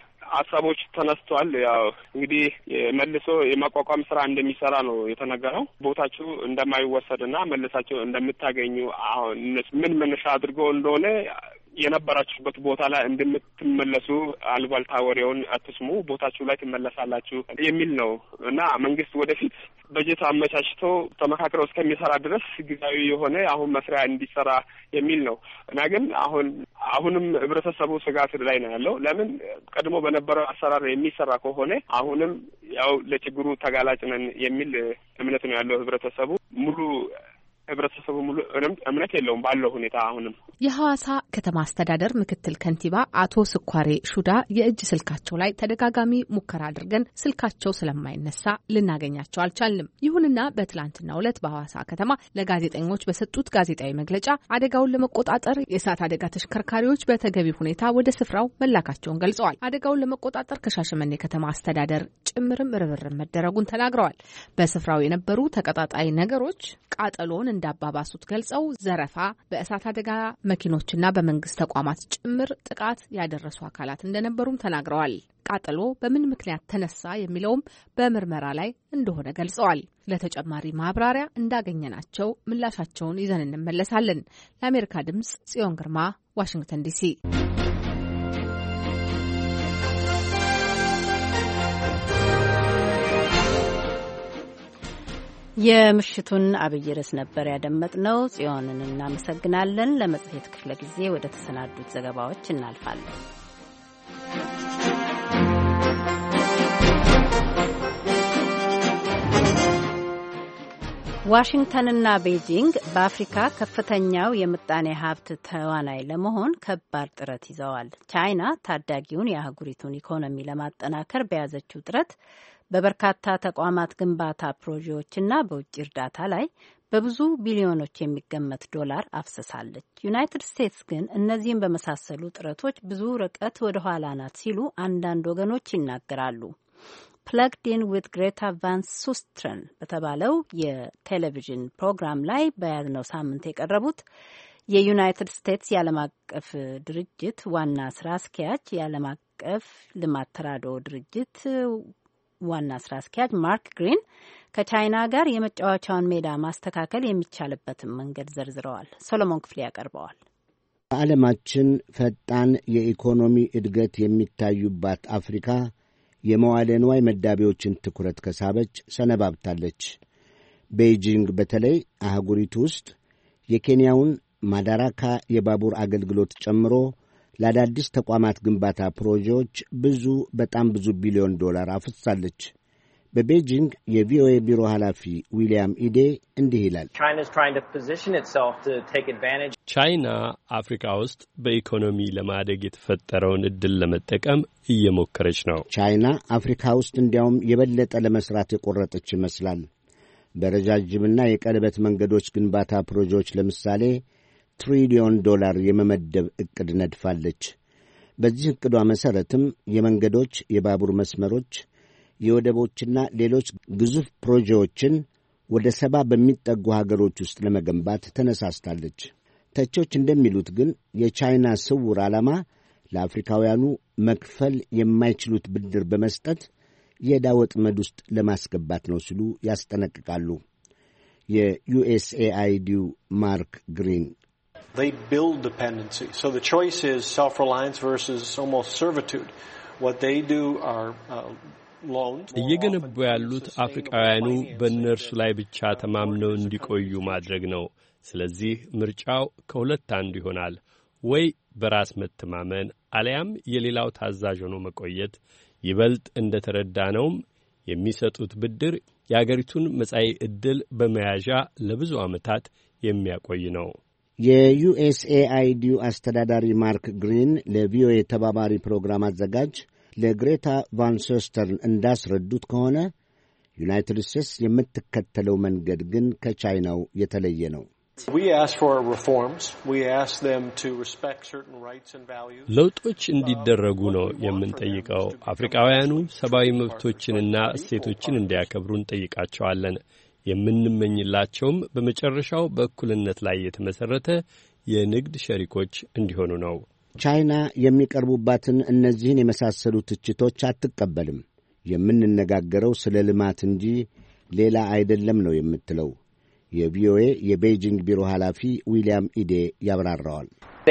ሀሳቦች ተነስተዋል። ያው እንግዲህ መልሶ የማቋቋም ስራ እንደሚሰራ ነው የተነገረው። ቦታችሁ እንደማይወሰድና መልሳችሁ እንደምታገኙ አሁን ምን መነሻ አድርገው እንደሆነ የነበራችሁበት ቦታ ላይ እንደምትመለሱ አልባልታ ወሬውን አትስሙ፣ ቦታችሁ ላይ ትመለሳላችሁ የሚል ነው እና መንግስት ወደፊት በጀት አመቻችቶ ተመካክረው እስከሚሰራ ድረስ ጊዜያዊ የሆነ አሁን መስሪያ እንዲሰራ የሚል ነው እና ግን አሁንም ህብረተሰቡ ስጋት ላይ ነው ያለው። ለምን ቀድሞ በነበረው አሰራር የሚሰራ ከሆነ አሁንም ያው ለችግሩ ተጋላጭ ነን የሚል እምነት ነው ያለው ህብረተሰቡ ሙሉ እምነት የለውም ባለው ሁኔታ። አሁንም የሐዋሳ ከተማ አስተዳደር ምክትል ከንቲባ አቶ ስኳሬ ሹዳ የእጅ ስልካቸው ላይ ተደጋጋሚ ሙከራ አድርገን ስልካቸው ስለማይነሳ ልናገኛቸው አልቻልንም። ይሁንና በትላንትናው ዕለት በሐዋሳ ከተማ ለጋዜጠኞች በሰጡት ጋዜጣዊ መግለጫ አደጋውን ለመቆጣጠር የእሳት አደጋ ተሽከርካሪዎች በተገቢ ሁኔታ ወደ ስፍራው መላካቸውን ገልጸዋል። አደጋውን ለመቆጣጠር ከሻሸመኔ ከተማ አስተዳደር ጭምርም ርብርብ መደረጉን ተናግረዋል። በስፍራው የነበሩ ተቀጣጣይ ነገሮች ቃጠሎን እንዳባባሱት ገልጸው ዘረፋ፣ በእሳት አደጋ መኪኖችና በመንግስት ተቋማት ጭምር ጥቃት ያደረሱ አካላት እንደነበሩም ተናግረዋል። ቃጠሎ በምን ምክንያት ተነሳ የሚለውም በምርመራ ላይ እንደሆነ ገልጸዋል። ለተጨማሪ ማብራሪያ እንዳገኘናቸው ምላሻቸውን ይዘን እንመለሳለን። ለአሜሪካ ድምጽ ጽዮን ግርማ፣ ዋሽንግተን ዲሲ። የምሽቱን አብይ ርዕስ ነበር ያደመጥነው። ጽዮንን እናመሰግናለን። ለመጽሔት ክፍለ ጊዜ ወደ ተሰናዱት ዘገባዎች እናልፋለን። ዋሽንግተንና ቤጂንግ በአፍሪካ ከፍተኛው የምጣኔ ሀብት ተዋናይ ለመሆን ከባድ ጥረት ይዘዋል። ቻይና ታዳጊውን የአህጉሪቱን ኢኮኖሚ ለማጠናከር በያዘችው ጥረት በበርካታ ተቋማት ግንባታ ፕሮጀክቶችና በውጭ እርዳታ ላይ በብዙ ቢሊዮኖች የሚገመት ዶላር አፍስሳለች። ዩናይትድ ስቴትስ ግን እነዚህን በመሳሰሉ ጥረቶች ብዙ ርቀት ወደ ኋላ ናት ሲሉ አንዳንድ ወገኖች ይናገራሉ። ፕለግድ ኢን ዊዝ ግሬታ ቫን ሱስትረን በተባለው የቴሌቪዥን ፕሮግራም ላይ በያዝነው ሳምንት የቀረቡት የዩናይትድ ስቴትስ የዓለም አቀፍ ድርጅት ዋና ስራ አስኪያጅ የዓለም አቀፍ ልማት ተራድኦ ድርጅት ዋና ስራ አስኪያጅ ማርክ ግሪን ከቻይና ጋር የመጫወቻውን ሜዳ ማስተካከል የሚቻልበትን መንገድ ዘርዝረዋል። ሶሎሞን ክፍሌ ያቀርበዋል። በዓለማችን ፈጣን የኢኮኖሚ እድገት የሚታዩባት አፍሪካ የመዋለ ንዋይ መዳቢዎችን ትኩረት ከሳበች ሰነባብታለች። ቤይጂንግ በተለይ አህጉሪቱ ውስጥ የኬንያውን ማዳራካ የባቡር አገልግሎት ጨምሮ ለአዳዲስ ተቋማት ግንባታ ፕሮጀክቶች በጣም ብዙ ቢሊዮን ዶላር አፍሳለች። በቤጂንግ የቪኦኤ ቢሮ ኃላፊ ዊልያም ኢዴ እንዲህ ይላል። ቻይና አፍሪካ ውስጥ በኢኮኖሚ ለማደግ የተፈጠረውን ዕድል ለመጠቀም እየሞከረች ነው። ቻይና አፍሪካ ውስጥ እንዲያውም የበለጠ ለመስራት የቆረጠች ይመስላል። በረጃጅምና የቀለበት መንገዶች ግንባታ ፕሮጀክቶች ለምሳሌ $1 ትሪሊዮን የመመደብ ዕቅድ ነድፋለች። በዚህ ዕቅዷ መሠረትም የመንገዶች፣ የባቡር መስመሮች፣ የወደቦችና ሌሎች ግዙፍ ፕሮጀክቶችን ወደ 70 በሚጠጉ ሀገሮች ውስጥ ለመገንባት ተነሳስታለች። ተቾች እንደሚሉት ግን የቻይና ስውር ዓላማ ለአፍሪካውያኑ መክፈል የማይችሉት ብድር በመስጠት የዕዳ ወጥመድ ውስጥ ለማስገባት ነው ሲሉ ያስጠነቅቃሉ። የዩኤስኤአይዲው ማርክ ግሪን They build dependency. So the choice is self-reliance versus almost servitude. What they do are loans. እየገነቡ ያሉት አፍሪካውያኑ በእነርሱ ላይ ብቻ ተማምነው እንዲቆዩ ማድረግ ነው። ስለዚህ ምርጫው ከሁለት አንዱ ይሆናል። ወይ በራስ መተማመን አለያም የሌላው ታዛዥ ሆኖ መቆየት። ይበልጥ እንደ ተረዳነውም የሚሰጡት ብድር የአገሪቱን መጻኢ ዕድል በመያዣ ለብዙ ዓመታት የሚያቆይ ነው። የዩኤስኤአይዲው አስተዳዳሪ ማርክ ግሪን ለቪኦኤ ተባባሪ ፕሮግራም አዘጋጅ ለግሬታ ቫን ሶስተርን እንዳስረዱት ከሆነ ዩናይትድ ስቴትስ የምትከተለው መንገድ ግን ከቻይናው የተለየ ነው። ለውጦች እንዲደረጉ ነው የምንጠይቀው። አፍሪካውያኑ ሰብአዊ መብቶችንና እሴቶችን እንዲያከብሩ እንጠይቃቸዋለን። የምንመኝላቸውም በመጨረሻው በእኩልነት ላይ የተመሠረተ የንግድ ሸሪኮች እንዲሆኑ ነው። ቻይና የሚቀርቡባትን እነዚህን የመሳሰሉ ትችቶች አትቀበልም። የምንነጋገረው ስለ ልማት እንጂ ሌላ አይደለም ነው የምትለው። የቪኦኤ የቤጂንግ ቢሮ ኃላፊ ዊልያም ኢዴ ያብራራዋል።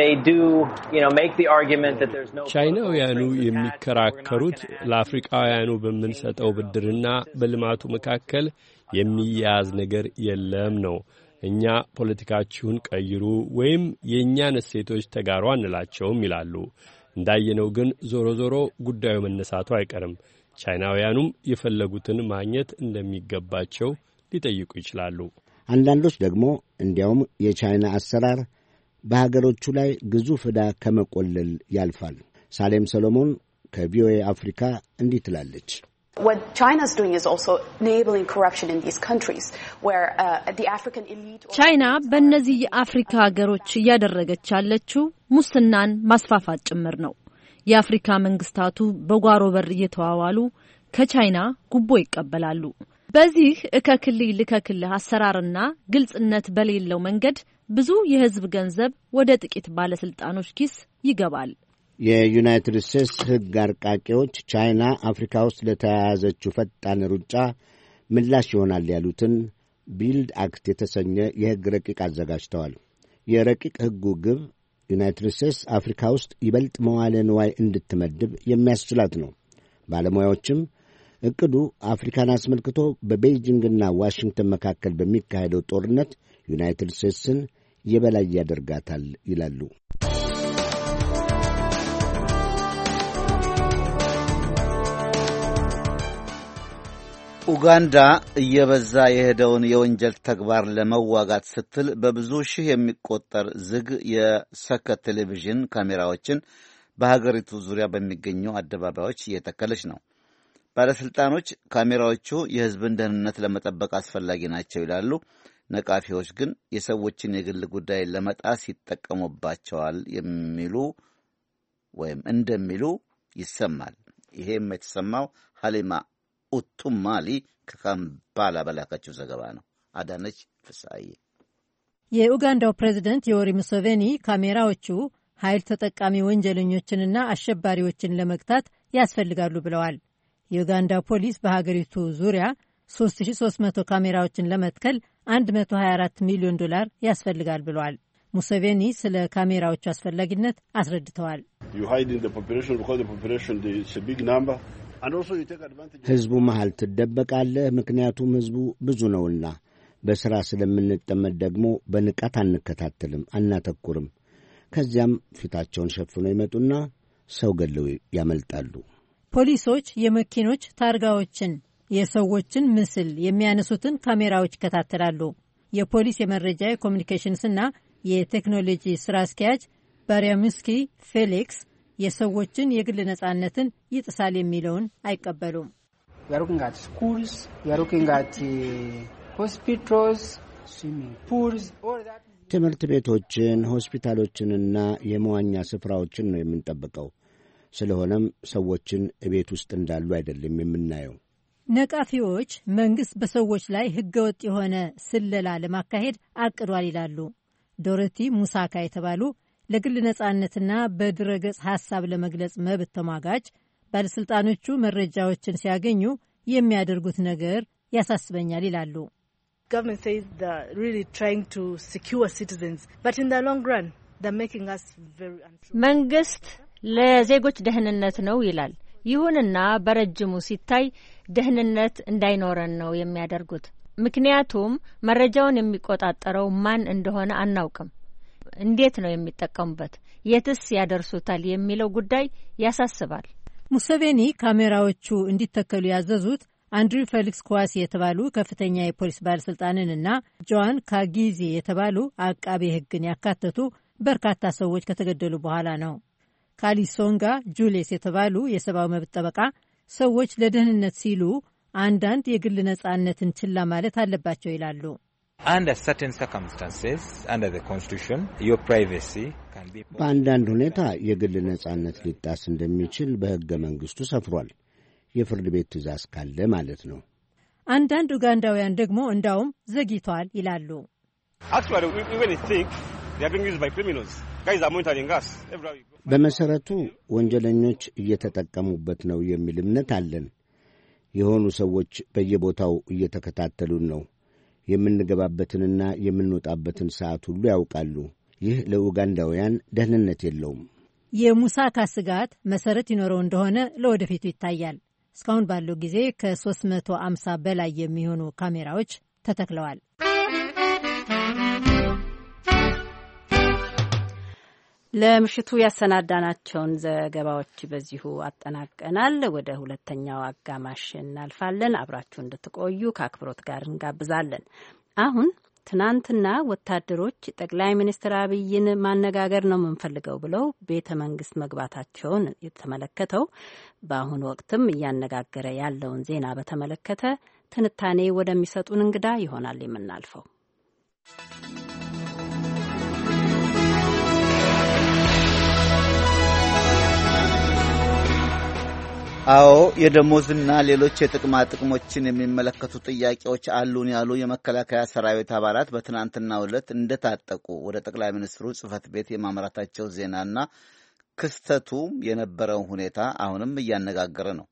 ቻይናውያኑ የሚከራከሩት ለአፍሪካውያኑ በምንሰጠው ብድርና በልማቱ መካከል የሚያያዝ ነገር የለም ነው። እኛ ፖለቲካችሁን ቀይሩ ወይም የእኛን እሴቶች ተጋሩ አንላቸውም ይላሉ። እንዳየነው ግን ዞሮ ዞሮ ጉዳዩ መነሳቱ አይቀርም። ቻይናውያኑም የፈለጉትን ማግኘት እንደሚገባቸው ሊጠይቁ ይችላሉ። አንዳንዶች ደግሞ እንዲያውም የቻይና አሰራር በሀገሮቹ ላይ ግዙፍ ዕዳ ከመቆለል ያልፋል። ሳሌም ሰሎሞን ከቪኦኤ አፍሪካ እንዲህ ትላለች። What China is doing is also enabling corruption in these countries where the African elite ቻይና በእነዚህ የአፍሪካ ሀገሮች እያደረገች ያለችው ሙስናን ማስፋፋት ጭምር ነው። የአፍሪካ መንግስታቱ በጓሮ በር እየተዋዋሉ ከቻይና ጉቦ ይቀበላሉ። በዚህ እከክልህ አሰራርና ግልጽነት በሌለው መንገድ ብዙ የህዝብ ገንዘብ ወደ ጥቂት ባለስልጣኖች ኪስ ይገባል። የዩናይትድ ስቴትስ ሕግ አርቃቂዎች ቻይና አፍሪካ ውስጥ ለተያያዘችው ፈጣን ሩጫ ምላሽ ይሆናል ያሉትን ቢልድ አክት የተሰኘ የሕግ ረቂቅ አዘጋጅተዋል። የረቂቅ ሕጉ ግብ ዩናይትድ ስቴትስ አፍሪካ ውስጥ ይበልጥ መዋለ ንዋይ እንድትመድብ የሚያስችላት ነው። ባለሙያዎችም ዕቅዱ አፍሪካን አስመልክቶ በቤይጂንግና ዋሽንግተን መካከል በሚካሄደው ጦርነት ዩናይትድ ስቴትስን የበላይ ያደርጋታል ይላሉ። ኡጋንዳ እየበዛ የሄደውን የወንጀል ተግባር ለመዋጋት ስትል በብዙ ሺህ የሚቆጠር ዝግ የሰከት ቴሌቪዥን ካሜራዎችን በሀገሪቱ ዙሪያ በሚገኙ አደባባዮች እየተከለች ነው። ባለሥልጣኖች ካሜራዎቹ የሕዝብን ደህንነት ለመጠበቅ አስፈላጊ ናቸው ይላሉ። ነቃፊዎች ግን የሰዎችን የግል ጉዳይ ለመጣስ ይጠቀሙባቸዋል የሚሉ ወይም እንደሚሉ ይሰማል። ይሄም የተሰማው ሀሊማ ኡቱማሊ ከካምፓላ በላከችው ዘገባ ነው። አዳነች ፍሳዬ። የኡጋንዳው ፕሬዝደንት ዮዌሪ ሙሴቬኒ ካሜራዎቹ ኃይል ተጠቃሚ ወንጀለኞችንና አሸባሪዎችን ለመግታት ያስፈልጋሉ ብለዋል። የኡጋንዳ ፖሊስ በሀገሪቱ ዙሪያ 3300 ካሜራዎችን ለመትከል $124 ሚሊዮን ያስፈልጋል ብለዋል። ሙሴቬኒ ስለ ካሜራዎቹ አስፈላጊነት አስረድተዋል። ሕዝቡ መሃል ትደበቃለህ፣ ምክንያቱም ሕዝቡ ብዙ ነውና። በሥራ ስለምንጠመድ ደግሞ በንቃት አንከታተልም፣ አናተኩርም። ከዚያም ፊታቸውን ሸፍነው ይመጡና ሰው ገለው ያመልጣሉ። ፖሊሶች የመኪኖች ታርጋዎችን፣ የሰዎችን ምስል የሚያነሱትን ካሜራዎች ይከታተላሉ። የፖሊስ የመረጃ የኮሚኒኬሽንስና የቴክኖሎጂ ስራ አስኪያጅ ባሪያምስኪ ፌሊክስ የሰዎችን የግል ነጻነትን ይጥሳል የሚለውን አይቀበሉም። ትምህርት ቤቶችን፣ ሆስፒታሎችንና የመዋኛ ስፍራዎችን ነው የምንጠብቀው። ስለሆነም ሰዎችን እቤት ውስጥ እንዳሉ አይደለም የምናየው። ነቃፊዎች መንግሥት በሰዎች ላይ ሕገወጥ የሆነ ስለላ ለማካሄድ አቅዷል ይላሉ ዶሮቲ ሙሳካ የተባሉ ለግል ነጻነትና በድረገጽ ሐሳብ ለመግለጽ መብት ተሟጋች። ባለሥልጣኖቹ መረጃዎችን ሲያገኙ የሚያደርጉት ነገር ያሳስበኛል ይላሉ። መንግስት ለዜጎች ደህንነት ነው ይላል። ይሁንና በረጅሙ ሲታይ ደህንነት እንዳይኖረን ነው የሚያደርጉት። ምክንያቱም መረጃውን የሚቆጣጠረው ማን እንደሆነ አናውቅም። እንዴት ነው የሚጠቀሙበት? የትስ ያደርሱታል የሚለው ጉዳይ ያሳስባል። ሙሴቬኒ ካሜራዎቹ እንዲተከሉ ያዘዙት አንድሪው ፌሊክስ ኳሲ የተባሉ ከፍተኛ የፖሊስ ባለሥልጣንንና ጆዋን ካጊዚ የተባሉ አቃቤ ሕግን ያካተቱ በርካታ ሰዎች ከተገደሉ በኋላ ነው። ካሊሶንጋ ጁሌስ የተባሉ የሰብአዊ መብት ጠበቃ ሰዎች ለደህንነት ሲሉ አንዳንድ የግል ነጻነትን ችላ ማለት አለባቸው ይላሉ። በአንዳንድ ሁኔታ የግል ነጻነት ሊጣስ እንደሚችል በሕገ መንግሥቱ ሰፍሯል። የፍርድ ቤት ትእዛዝ ካለ ማለት ነው። አንዳንድ ኡጋንዳውያን ደግሞ እንዳውም ዘግይቷል ይላሉ። በመሠረቱ ወንጀለኞች እየተጠቀሙበት ነው የሚል እምነት አለን። የሆኑ ሰዎች በየቦታው እየተከታተሉን ነው። የምንገባበትንና የምንወጣበትን ሰዓት ሁሉ ያውቃሉ። ይህ ለኡጋንዳውያን ደህንነት የለውም። የሙሳካ ስጋት መሠረት ይኖረው እንደሆነ ለወደፊቱ ይታያል። እስካሁን ባለው ጊዜ ከ350 በላይ የሚሆኑ ካሜራዎች ተተክለዋል። ለምሽቱ ያሰናዳናቸውን ዘገባዎች በዚሁ አጠናቀናል። ወደ ሁለተኛው አጋማሽ እናልፋለን። አብራችሁ እንድትቆዩ ከአክብሮት ጋር እንጋብዛለን። አሁን ትናንትና ወታደሮች ጠቅላይ ሚኒስትር አብይን ማነጋገር ነው የምንፈልገው ብለው ቤተ መንግስት መግባታቸውን የተመለከተው በአሁኑ ወቅትም እያነጋገረ ያለውን ዜና በተመለከተ ትንታኔ ወደሚሰጡን እንግዳ ይሆናል የምናልፈው። አዎ የደሞዝና ሌሎች የጥቅማ ጥቅሞችን የሚመለከቱ ጥያቄዎች አሉን ያሉ የመከላከያ ሰራዊት አባላት በትናንትናው ዕለት እንደታጠቁ ወደ ጠቅላይ ሚኒስትሩ ጽህፈት ቤት የማምራታቸው ዜናና ክስተቱ የነበረውን ሁኔታ አሁንም እያነጋገረ ነው።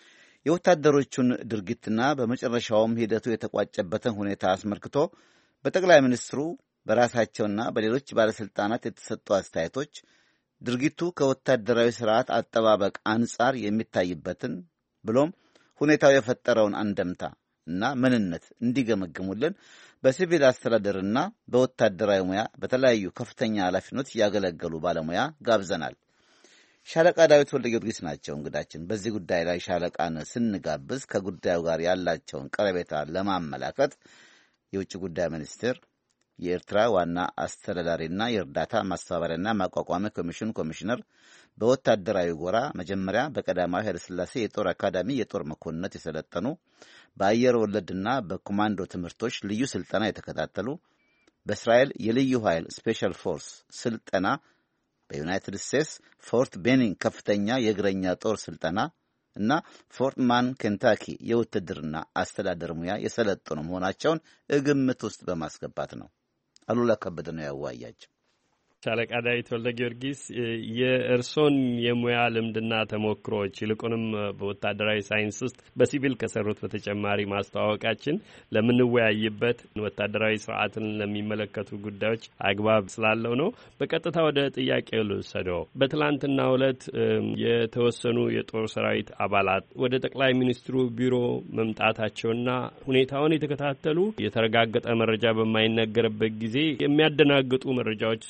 የወታደሮቹን ድርጊትና በመጨረሻውም ሂደቱ የተቋጨበትን ሁኔታ አስመልክቶ በጠቅላይ ሚኒስትሩ በራሳቸውና በሌሎች ባለስልጣናት የተሰጡ አስተያየቶች ድርጊቱ ከወታደራዊ ስርዓት አጠባበቅ አንጻር የሚታይበትን ብሎም ሁኔታው የፈጠረውን አንደምታ እና ምንነት እንዲገመግሙልን በሲቪል አስተዳደርና በወታደራዊ ሙያ በተለያዩ ከፍተኛ ኃላፊነት ያገለገሉ ባለሙያ ጋብዘናል። ሻለቃ ዳዊት ወልደ ጊዮርጊስ ናቸው እንግዳችን። በዚህ ጉዳይ ላይ ሻለቃን ስንጋብዝ ከጉዳዩ ጋር ያላቸውን ቀረቤታ ለማመላከት የውጭ ጉዳይ ሚኒስቴር የኤርትራ ዋና አስተዳዳሪና የእርዳታ ማስተባበሪያና ማቋቋሚያ ኮሚሽን ኮሚሽነር፣ በወታደራዊ ጎራ መጀመሪያ በቀዳማዊ ኃይለሥላሴ የጦር አካዳሚ የጦር መኮንነት የሰለጠኑ፣ በአየር ወለድና በኮማንዶ ትምህርቶች ልዩ ስልጠና የተከታተሉ፣ በእስራኤል የልዩ ኃይል ስፔሻል ፎርስ ስልጠና፣ በዩናይትድ ስቴትስ ፎርት ቤኒንግ ከፍተኛ የእግረኛ ጦር ስልጠና እና ፎርት ማን ኬንታኪ የውትድርና አስተዳደር ሙያ የሰለጠኑ መሆናቸውን ግምት ውስጥ በማስገባት ነው። አሉላ ከበደ ነው ያዋያቸው። ሻለቃ ዳዊት ወልደ ጊዮርጊስ የእርሶን የሙያ ልምድና ተሞክሮች ይልቁንም በወታደራዊ ሳይንስ ውስጥ በሲቪል ከሰሩት በተጨማሪ ማስተዋወቃችን ለምንወያይበት ወታደራዊ ስርዓትን ለሚመለከቱ ጉዳዮች አግባብ ስላለው ነው። በቀጥታ ወደ ጥያቄው ልውሰደው። በትላንትናው ዕለት የተወሰኑ የጦር ሰራዊት አባላት ወደ ጠቅላይ ሚኒስትሩ ቢሮ መምጣታቸውና ሁኔታውን የተከታተሉ የተረጋገጠ መረጃ በማይነገርበት ጊዜ የሚያደናግጡ መረጃዎች ሲወጡ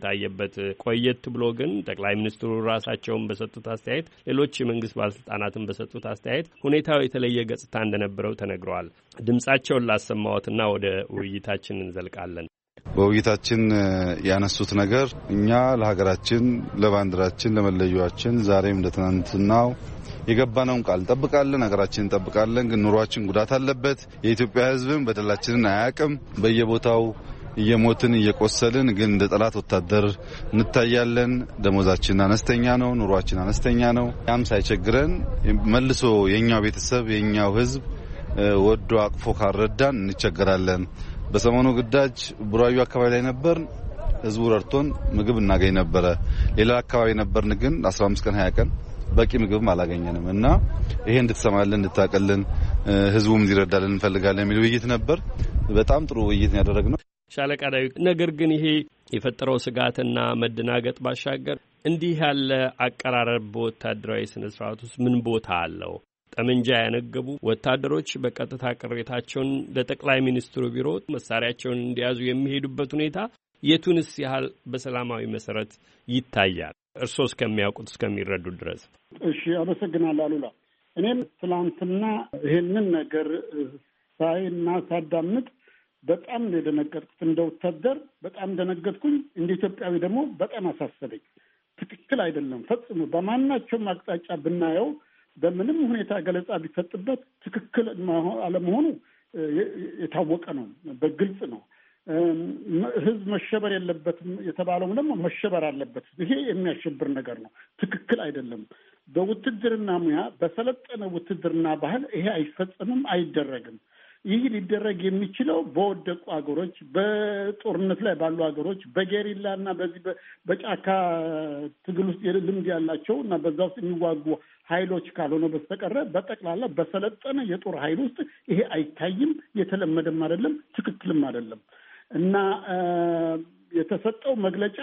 የታየበት ቆየት ብሎ ግን ጠቅላይ ሚኒስትሩ ራሳቸውን በሰጡት አስተያየት፣ ሌሎች የመንግስት ባለስልጣናትን በሰጡት አስተያየት ሁኔታው የተለየ ገጽታ እንደነበረው ተነግረዋል። ድምጻቸውን ላሰማዎትና ወደ ውይይታችን እንዘልቃለን። በውይይታችን ያነሱት ነገር እኛ ለሀገራችን፣ ለባንዲራችን፣ ለመለያችን ዛሬም እንደትናንትናው የገባነውን ቃል እንጠብቃለን፣ ሀገራችንን እንጠብቃለን። ግን ኑሯችን ጉዳት አለበት። የኢትዮጵያ ሕዝብም በደላችንን አያውቅም። በየቦታው እየሞትን እየቆሰልን ግን እንደ ጠላት ወታደር እንታያለን። ደሞዛችን አነስተኛ ነው፣ ኑሯችን አነስተኛ ነው። ያም ሳይቸግረን መልሶ የኛው ቤተሰብ የኛው ሕዝብ ወዶ አቅፎ ካልረዳን እንቸገራለን። በሰሞኑ ግዳጅ ቡራዩ አካባቢ ላይ ነበር። ህዝቡ ረድቶን ምግብ እናገኝ ነበረ። ሌላ አካባቢ ነበርን ግን 15 ቀን 20 ቀን በቂ ምግብም አላገኘንም እና ይሄ እንድትሰማልን እንድታቀልን ህዝቡም እንዲረዳልን እንፈልጋለን የሚል ውይይት ነበር። በጣም ጥሩ ውይይት ነው ያደረግነው። ሻለቃ ዳዊት፣ ነገር ግን ይሄ የፈጠረው ስጋትና መደናገጥ ባሻገር እንዲህ ያለ አቀራረብ በወታደራዊ ስነ ስርዓት ውስጥ ምን ቦታ አለው? ጠመንጃ ያነገቡ ወታደሮች በቀጥታ ቅሬታቸውን ለጠቅላይ ሚኒስትሩ ቢሮ መሳሪያቸውን እንዲያዙ የሚሄዱበት ሁኔታ የቱንስ ያህል በሰላማዊ መሰረት ይታያል? እርስዎ እስከሚያውቁት እስከሚረዱ ድረስ። እሺ፣ አመሰግናለሁ አሉላ። እኔም ትላንትና ይሄንን ነገር ሳይና ሳዳምጥ በጣም ነው የደነገጥኩት። እንደ ወታደር በጣም ደነገጥኩኝ። እንደ ኢትዮጵያዊ ደግሞ በጣም አሳሰበኝ። ትክክል አይደለም ፈጽሞ። በማናቸውም አቅጣጫ ብናየው በምንም ሁኔታ ገለጻ ቢሰጥበት ትክክል አለመሆኑ የታወቀ ነው፣ በግልጽ ነው። ህዝብ መሸበር የለበትም የተባለው ደግሞ መሸበር አለበት። ይሄ የሚያሸብር ነገር ነው፣ ትክክል አይደለም። በውትድርና ሙያ፣ በሰለጠነ ውትድርና ባህል ይሄ አይፈጸምም፣ አይደረግም። ይህ ሊደረግ የሚችለው በወደቁ ሀገሮች፣ በጦርነት ላይ ባሉ ሀገሮች፣ በጌሪላና በዚህ በጫካ ትግል ውስጥ ልምድ ያላቸው እና በዛ ውስጥ የሚዋጉ ኃይሎች ካልሆነ በስተቀረ በጠቅላላ በሰለጠነ የጦር ኃይል ውስጥ ይሄ አይታይም፣ የተለመደም አይደለም፣ ትክክልም አይደለም እና የተሰጠው መግለጫ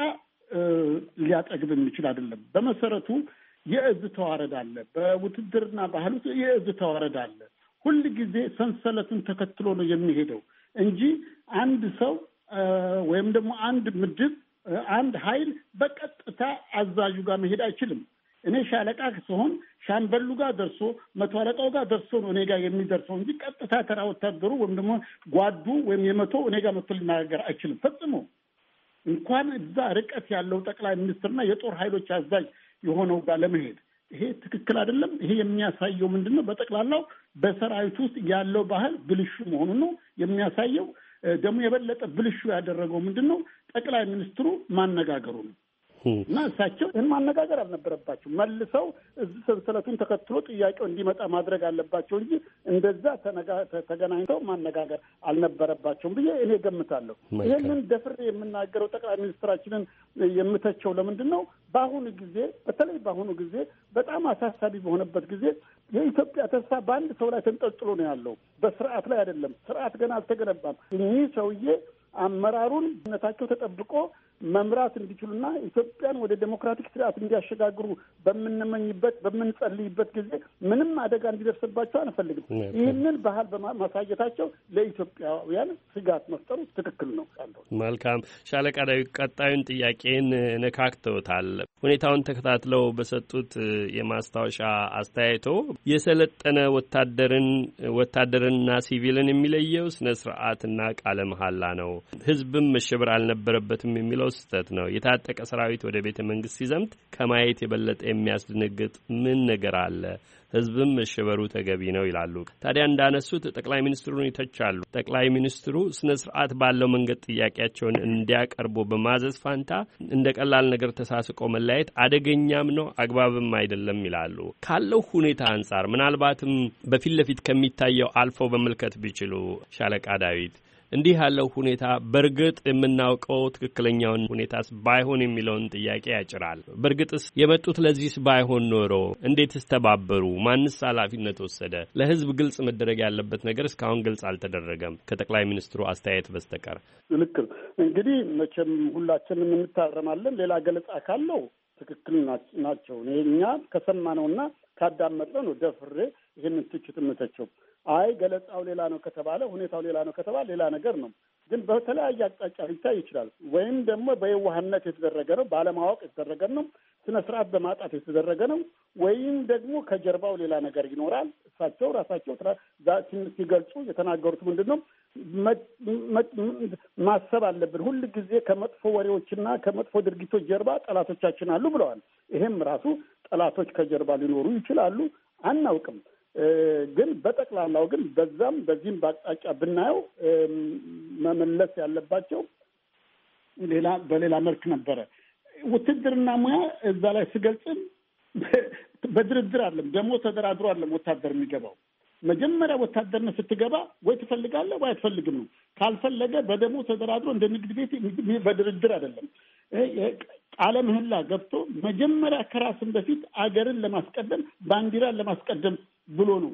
ሊያጠግብ የሚችል አይደለም። በመሰረቱ የእዝ ተዋረድ አለ። በውትድርና ባህል ውስጥ የእዝ ተዋረድ አለ። ሁል ጊዜ ሰንሰለቱን ተከትሎ ነው የሚሄደው እንጂ አንድ ሰው ወይም ደግሞ አንድ ምድብ፣ አንድ ኃይል በቀጥታ አዛዡ ጋር መሄድ አይችልም። እኔ ሻለቃ ስሆን ሻምበሉ ጋር ደርሶ መቶ አለቃው ጋር ደርሶ ነው እኔ ጋር የሚደርሰው እንጂ ቀጥታ ተራ ወታደሩ ወይም ደግሞ ጓዱ ወይም የመቶ እኔ ጋር መጥቶ ሊናገር አይችልም ፈጽሞ። እንኳን እዛ ርቀት ያለው ጠቅላይ ሚኒስትርና የጦር ኃይሎች አዛዥ የሆነው ጋር ለመሄድ ይሄ ትክክል አይደለም። ይሄ የሚያሳየው ምንድን ነው? በጠቅላላው በሰራዊት ውስጥ ያለው ባህል ብልሹ መሆኑን ነው የሚያሳየው። ደግሞ የበለጠ ብልሹ ያደረገው ምንድን ነው? ጠቅላይ ሚኒስትሩ ማነጋገሩ ነው። እና እሳቸው ይህን ማነጋገር አልነበረባቸው። መልሰው እዚህ ሰንሰለቱን ተከትሎ ጥያቄው እንዲመጣ ማድረግ አለባቸው እንጂ እንደዛ ተገናኝተው ማነጋገር አልነበረባቸውም ብዬ እኔ ገምታለሁ። ይህንን ደፍሬ የምናገረው ጠቅላይ ሚኒስትራችንን የምተቸው ለምንድን ነው? በአሁኑ ጊዜ በተለይ በአሁኑ ጊዜ በጣም አሳሳቢ በሆነበት ጊዜ የኢትዮጵያ ተስፋ በአንድ ሰው ላይ ተንጠልጥሎ ነው ያለው፣ በስርዓት ላይ አይደለም። ስርዓት ገና አልተገነባም። እኚህ ሰውዬ አመራሩን ነታቸው ተጠብቆ መምራት እንዲችሉና ኢትዮጵያን ወደ ዴሞክራቲክ ስርዓት እንዲያሸጋግሩ በምንመኝበት በምንጸልይበት ጊዜ ምንም አደጋ እንዲደርስባቸው አንፈልግም። ይህንን ባህል በማሳየታቸው ለኢትዮጵያውያን ስጋት መፍጠሩ ትክክል ነው። መልካም ሻለቃ ዳዊት፣ ቀጣዩን ጥያቄን ነካክተውታል። ሁኔታውን ተከታትለው በሰጡት የማስታወሻ አስተያየቶ የሰለጠነ ወታደርንና ሲቪልን የሚለየው ስነ ስርዓትና ቃለ መሐላ ነው። ህዝብም መሸበር አልነበረበትም የሚለው ስህተት ነው። የታጠቀ ሰራዊት ወደ ቤተ መንግስት ሲዘምት ከማየት የበለጠ የሚያስደነግጥ ምን ነገር አለ? ህዝብም መሸበሩ ተገቢ ነው ይላሉ። ታዲያ እንዳነሱት ጠቅላይ ሚኒስትሩን ይተቻሉ። ጠቅላይ ሚኒስትሩ ስነ ስርዓት ባለው መንገድ ጥያቄያቸውን እንዲያቀርቡ በማዘዝ ፋንታ እንደ ቀላል ነገር ተሳስቆ መለያየት አደገኛም ነው አግባብም አይደለም ይላሉ። ካለው ሁኔታ አንጻር ምናልባትም በፊት ለፊት ከሚታየው አልፈው በመልከት ቢችሉ ሻለቃ ዳዊት፣ እንዲህ ያለው ሁኔታ በእርግጥ የምናውቀው ትክክለኛውን ሁኔታስ ባይሆን የሚለውን ጥያቄ ያጭራል። በእርግጥስ የመጡት ለዚህስ ባይሆን ኖሮ እንዴትስ ተባበሩ? ማንስ ኃላፊነት ወሰደ? ለህዝብ ግልጽ መደረግ ያለበት ነገር እስካሁን ግልጽ አልተደረገም ከጠቅላይ ሚኒስትሩ አስተያየት በስተቀር። ልክ እንግዲህ መቼም ሁላችንም እንታረማለን። ሌላ ገለጻ ካለው ትክክል ናቸው። እኛ ከሰማነውና ካዳመጥነው ነው ደፍሬ ይህንን ትችት የምተቸው። አይ ገለጻው ሌላ ነው ከተባለ፣ ሁኔታው ሌላ ነው ከተባለ ሌላ ነገር ነው። ግን በተለያየ አቅጣጫ ሊታይ ይችላል። ወይም ደግሞ በየዋህነት የተደረገ ነው፣ ባለማወቅ የተደረገ ነው፣ ስነ ስርዓት በማጣት የተደረገ ነው፣ ወይም ደግሞ ከጀርባው ሌላ ነገር ይኖራል። እሳቸው ራሳቸው ሲገልጹ የተናገሩት ምንድን ነው? ማሰብ አለብን ሁል ጊዜ ከመጥፎ ወሬዎችና ከመጥፎ ድርጊቶች ጀርባ ጠላቶቻችን አሉ ብለዋል። ይሄም ራሱ ጠላቶች ከጀርባ ሊኖሩ ይችላሉ፣ አናውቅም። ግን በጠቅላላው ግን በዛም በዚህም በአቅጣጫ ብናየው መመለስ ያለባቸው በሌላ መልክ ነበረ። ውትድርና ሙያ እዛ ላይ ስገልጽም በድርድር አለም ደግሞ ተደራድሮ አለም ወታደር የሚገባው። መጀመሪያ ወታደርነት ስትገባ ወይ ትፈልጋለህ ወይ አትፈልግም ነው። ካልፈለገ በደሞ ተደራድሮ እንደ ንግድ ቤት በድርድር አይደለም። ቃለ ምህላ ገብቶ መጀመሪያ ከራስን በፊት አገርን ለማስቀደም ባንዲራን ለማስቀደም ብሎ ነው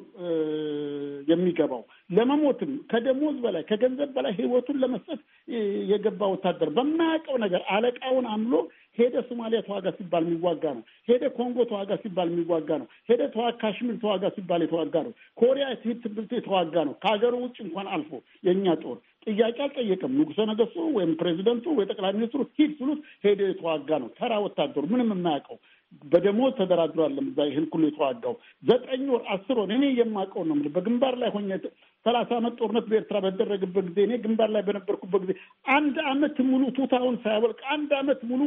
የሚገባው። ለመሞትም ከደሞዝ በላይ ከገንዘብ በላይ ህይወቱን ለመስጠት የገባ ወታደር በማያውቀው ነገር አለቃውን አምሎ ሄደ ሶማሊያ ተዋጋ ሲባል የሚዋጋ ነው። ሄደ ኮንጎ ተዋጋ ሲባል የሚዋጋ ነው። ሄደ ካሽሚር ተዋጋ ሲባል የተዋጋ ነው። ኮሪያ ትብልት የተዋጋ ነው። ከሀገሩ ውጭ እንኳን አልፎ የእኛ ጦር ጥያቄ አልጠየቅም። ንጉሠ ነገሥቱ ወይም ፕሬዚደንቱ ወይ ጠቅላይ ሚኒስትሩ ሂድ ሲሉት ሄደ የተዋጋ ነው። ተራ ወታደሩ ምንም የማያውቀው በደሞዝ ተደራድሮ አለም እዛ ይህን ሁሉ የተዋጋው 9 ወር 10 ወር እኔ የማውቀው ነው። በግንባር ላይ ሆኜ 30 ዓመት ጦርነት በኤርትራ በደረገበት ጊዜ እኔ ግንባር ላይ በነበርኩበት ጊዜ 1 ዓመት ሙሉ ቱታውን ሳያወልቅ 1 ዓመት ሙሉ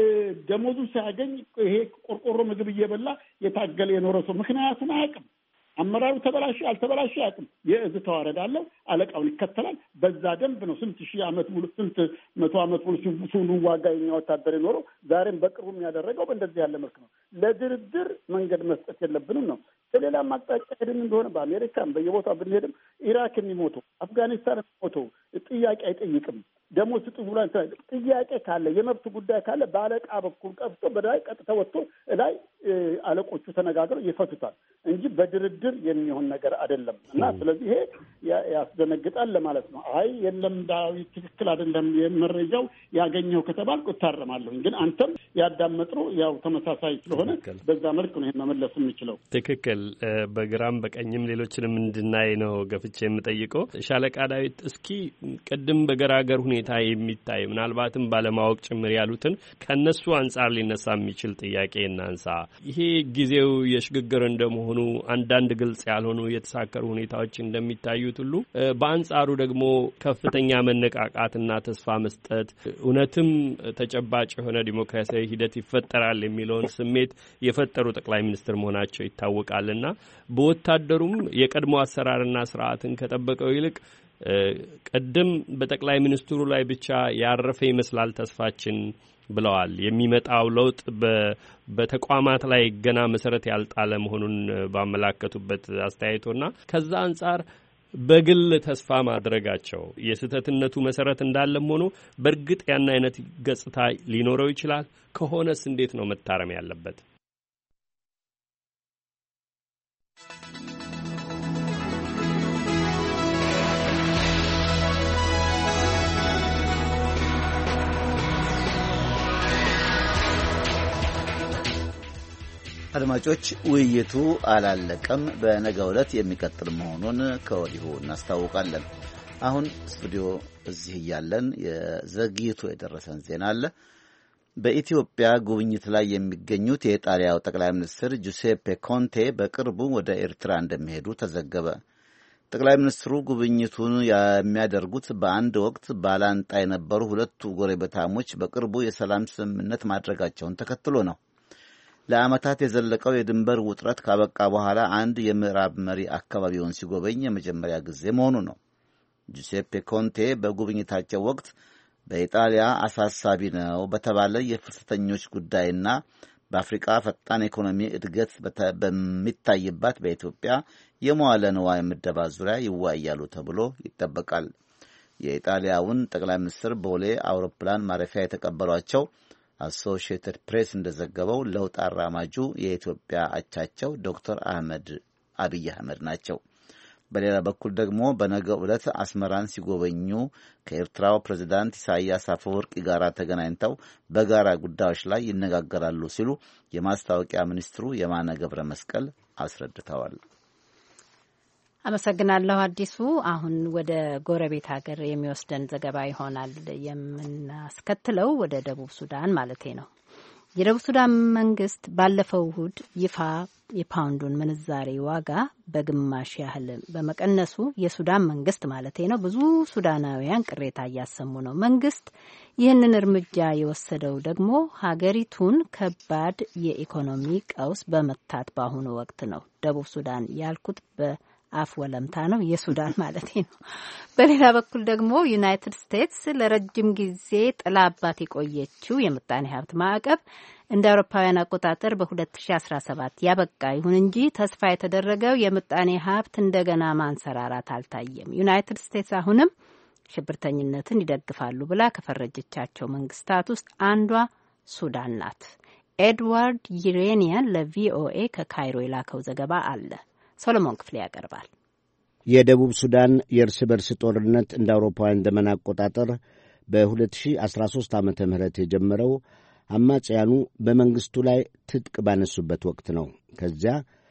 ደሞዙን ሳያገኝ ይሄ ቆርቆሮ ምግብ እየበላ የታገለ የኖረ ሰው ምክንያቱም አያውቅም። አመራሩ ተበላሽ አልተበላሽ አያውቅም። የእዝ ተዋረድ አለው፣ አለቃውን ይከተላል። በዛ ደንብ ነው ስንት ሺህ ዓመት ሙሉ ስንት 100 ዓመት ሙሉ ሲዋጋ የኛ ወታደር የኖረው። ዛሬም በቅርቡ የሚያደረገው በእንደዚህ ያለ መልክ ነው። ለድርድር መንገድ መስጠት የለብንም ነው። በሌላም አቅጣጫ ሄድን እንደሆነ በአሜሪካም በየቦታው ብንሄድም ኢራክ የሚሞተው አፍጋኒስታን የሚሞተው ጥያቄ አይጠይቅም። ደግሞ ስጡ ብሏን ጥያቄ ካለ የመብት ጉዳይ ካለ በአለቃ በኩል ቀብቶ በላይ ቀጥታ ወጥቶ ላይ አለቆቹ ተነጋግረው ይፈቱታል እንጂ በድርድር የሚሆን ነገር አይደለም። እና ስለዚህ ይሄ ያስደነግጣል ለማለት ነው። አይ የለም ዳዊት ትክክል አይደለም የመረጃው ያገኘው ከተባልኩ እታረማለሁ። ግን አንተም ያዳመጥነው ያው ተመሳሳይ ስለሆነ በዛ መልክ ነው ይሄን መመለስ የምችለው። ትክክል። በግራም በቀኝም ሌሎችንም እንድናይ ነው ገፍቼ የምጠይቀው። ሻለቃ ዳዊት እስኪ ቅድም በገራገር ሁኔታ የሚታይ ምናልባትም ባለማወቅ ጭምር ያሉትን ከነሱ አንጻር ሊነሳ የሚችል ጥያቄ እናንሳ። ይሄ ጊዜው የሽግግር እንደመሆኑ አንዳንድ ግልጽ ያልሆኑ የተሳከሩ ሁኔታዎች እንደሚታዩት ሁሉ በአንጻሩ ደግሞ ከፍተኛ መነቃቃትና ተስፋ መስጠት እውነትም ተጨባጭ የሆነ ዲሞክራሲያዊ ሂደት ይፈጠራል የሚለውን ስሜት የፈጠሩ ጠቅላይ ሚኒስትር መሆናቸው ይታወቃልና በወታደሩም የቀድሞ አሰራርና ስርዓትን ከጠበቀው ይልቅ ቀደም በጠቅላይ ሚኒስትሩ ላይ ብቻ ያረፈ ይመስላል ተስፋችን ብለዋል። የሚመጣው ለውጥ በተቋማት ላይ ገና መሰረት ያልጣለ መሆኑን ባመላከቱበት አስተያየቶና ከዛ አንጻር በግል ተስፋ ማድረጋቸው የስህተትነቱ መሰረት እንዳለም ሆኖ በእርግጥ ያን አይነት ገጽታ ሊኖረው ይችላል። ከሆነስ እንዴት ነው መታረም ያለበት? አድማጮች፣ ውይይቱ አላለቀም። በነገው ዕለት የሚቀጥል መሆኑን ከወዲሁ እናስታውቃለን። አሁን ስቱዲዮ እዚህ እያለን የዘግይቶ የደረሰን ዜና አለ። በኢትዮጵያ ጉብኝት ላይ የሚገኙት የጣሊያው ጠቅላይ ሚኒስትር ጁሴፔ ኮንቴ በቅርቡ ወደ ኤርትራ እንደሚሄዱ ተዘገበ። ጠቅላይ ሚኒስትሩ ጉብኝቱን የሚያደርጉት በአንድ ወቅት ባላንጣ የነበሩ ሁለቱ ጎረቤታሞች በቅርቡ የሰላም ስምምነት ማድረጋቸውን ተከትሎ ነው። ለዓመታት የዘለቀው የድንበር ውጥረት ካበቃ በኋላ አንድ የምዕራብ መሪ አካባቢውን ሲጎበኝ የመጀመሪያ ጊዜ መሆኑ ነው። ጁሴፔ ኮንቴ በጉብኝታቸው ወቅት በኢጣሊያ አሳሳቢ ነው በተባለ የፍልሰተኞች ጉዳይና በአፍሪቃ ፈጣን ኢኮኖሚ እድገት በሚታይባት በኢትዮጵያ የመዋለ ንዋይ ምደባ ዙሪያ ይወያያሉ ተብሎ ይጠበቃል። የኢጣሊያውን ጠቅላይ ሚኒስትር ቦሌ አውሮፕላን ማረፊያ የተቀበሏቸው አሶሺየትድ ፕሬስ እንደዘገበው ለውጥ አራማጁ የኢትዮጵያ አቻቸው ዶክተር አብይ አህመድ ናቸው። በሌላ በኩል ደግሞ በነገው ዕለት አስመራን ሲጎበኙ ከኤርትራው ፕሬዝዳንት ኢሳያስ አፈወርቂ ጋር ተገናኝተው በጋራ ጉዳዮች ላይ ይነጋገራሉ ሲሉ የማስታወቂያ ሚኒስትሩ የማነ ገብረ መስቀል አስረድተዋል። አመሰግናለሁ አዲሱ። አሁን ወደ ጎረቤት ሀገር የሚወስደን ዘገባ ይሆናል የምናስከትለው፣ ወደ ደቡብ ሱዳን ማለቴ ነው። የደቡብ ሱዳን መንግስት ባለፈው እሁድ ይፋ የፓውንዱን ምንዛሬ ዋጋ በግማሽ ያህል በመቀነሱ የሱዳን መንግስት ማለቴ ነው ብዙ ሱዳናውያን ቅሬታ እያሰሙ ነው። መንግስት ይህንን እርምጃ የወሰደው ደግሞ ሀገሪቱን ከባድ የኢኮኖሚ ቀውስ በመታት በአሁኑ ወቅት ነው። ደቡብ ሱዳን ያልኩት አፍ ወለምታ ነው፣ የሱዳን ማለት ነው። በሌላ በኩል ደግሞ ዩናይትድ ስቴትስ ለረጅም ጊዜ ጥላባት የቆየችው የምጣኔ ሀብት ማዕቀብ እንደ አውሮፓውያን አቆጣጠር በ2017 ያበቃ። ይሁን እንጂ ተስፋ የተደረገው የምጣኔ ሀብት እንደገና ማንሰራራት አልታየም። ዩናይትድ ስቴትስ አሁንም ሽብርተኝነትን ይደግፋሉ ብላ ከፈረጀቻቸው መንግስታት ውስጥ አንዷ ሱዳን ናት። ኤድዋርድ ይሬኒያን ለቪኦኤ ከካይሮ የላከው ዘገባ አለ። ሶሎሞን ክፍሌ ያቀርባል። የደቡብ ሱዳን የእርስ በርስ ጦርነት እንደ አውሮፓውያን ዘመን አቆጣጠር በ2013 ዓመተ ምህረት የጀመረው አማጽያኑ በመንግሥቱ ላይ ትጥቅ ባነሱበት ወቅት ነው። ከዚያ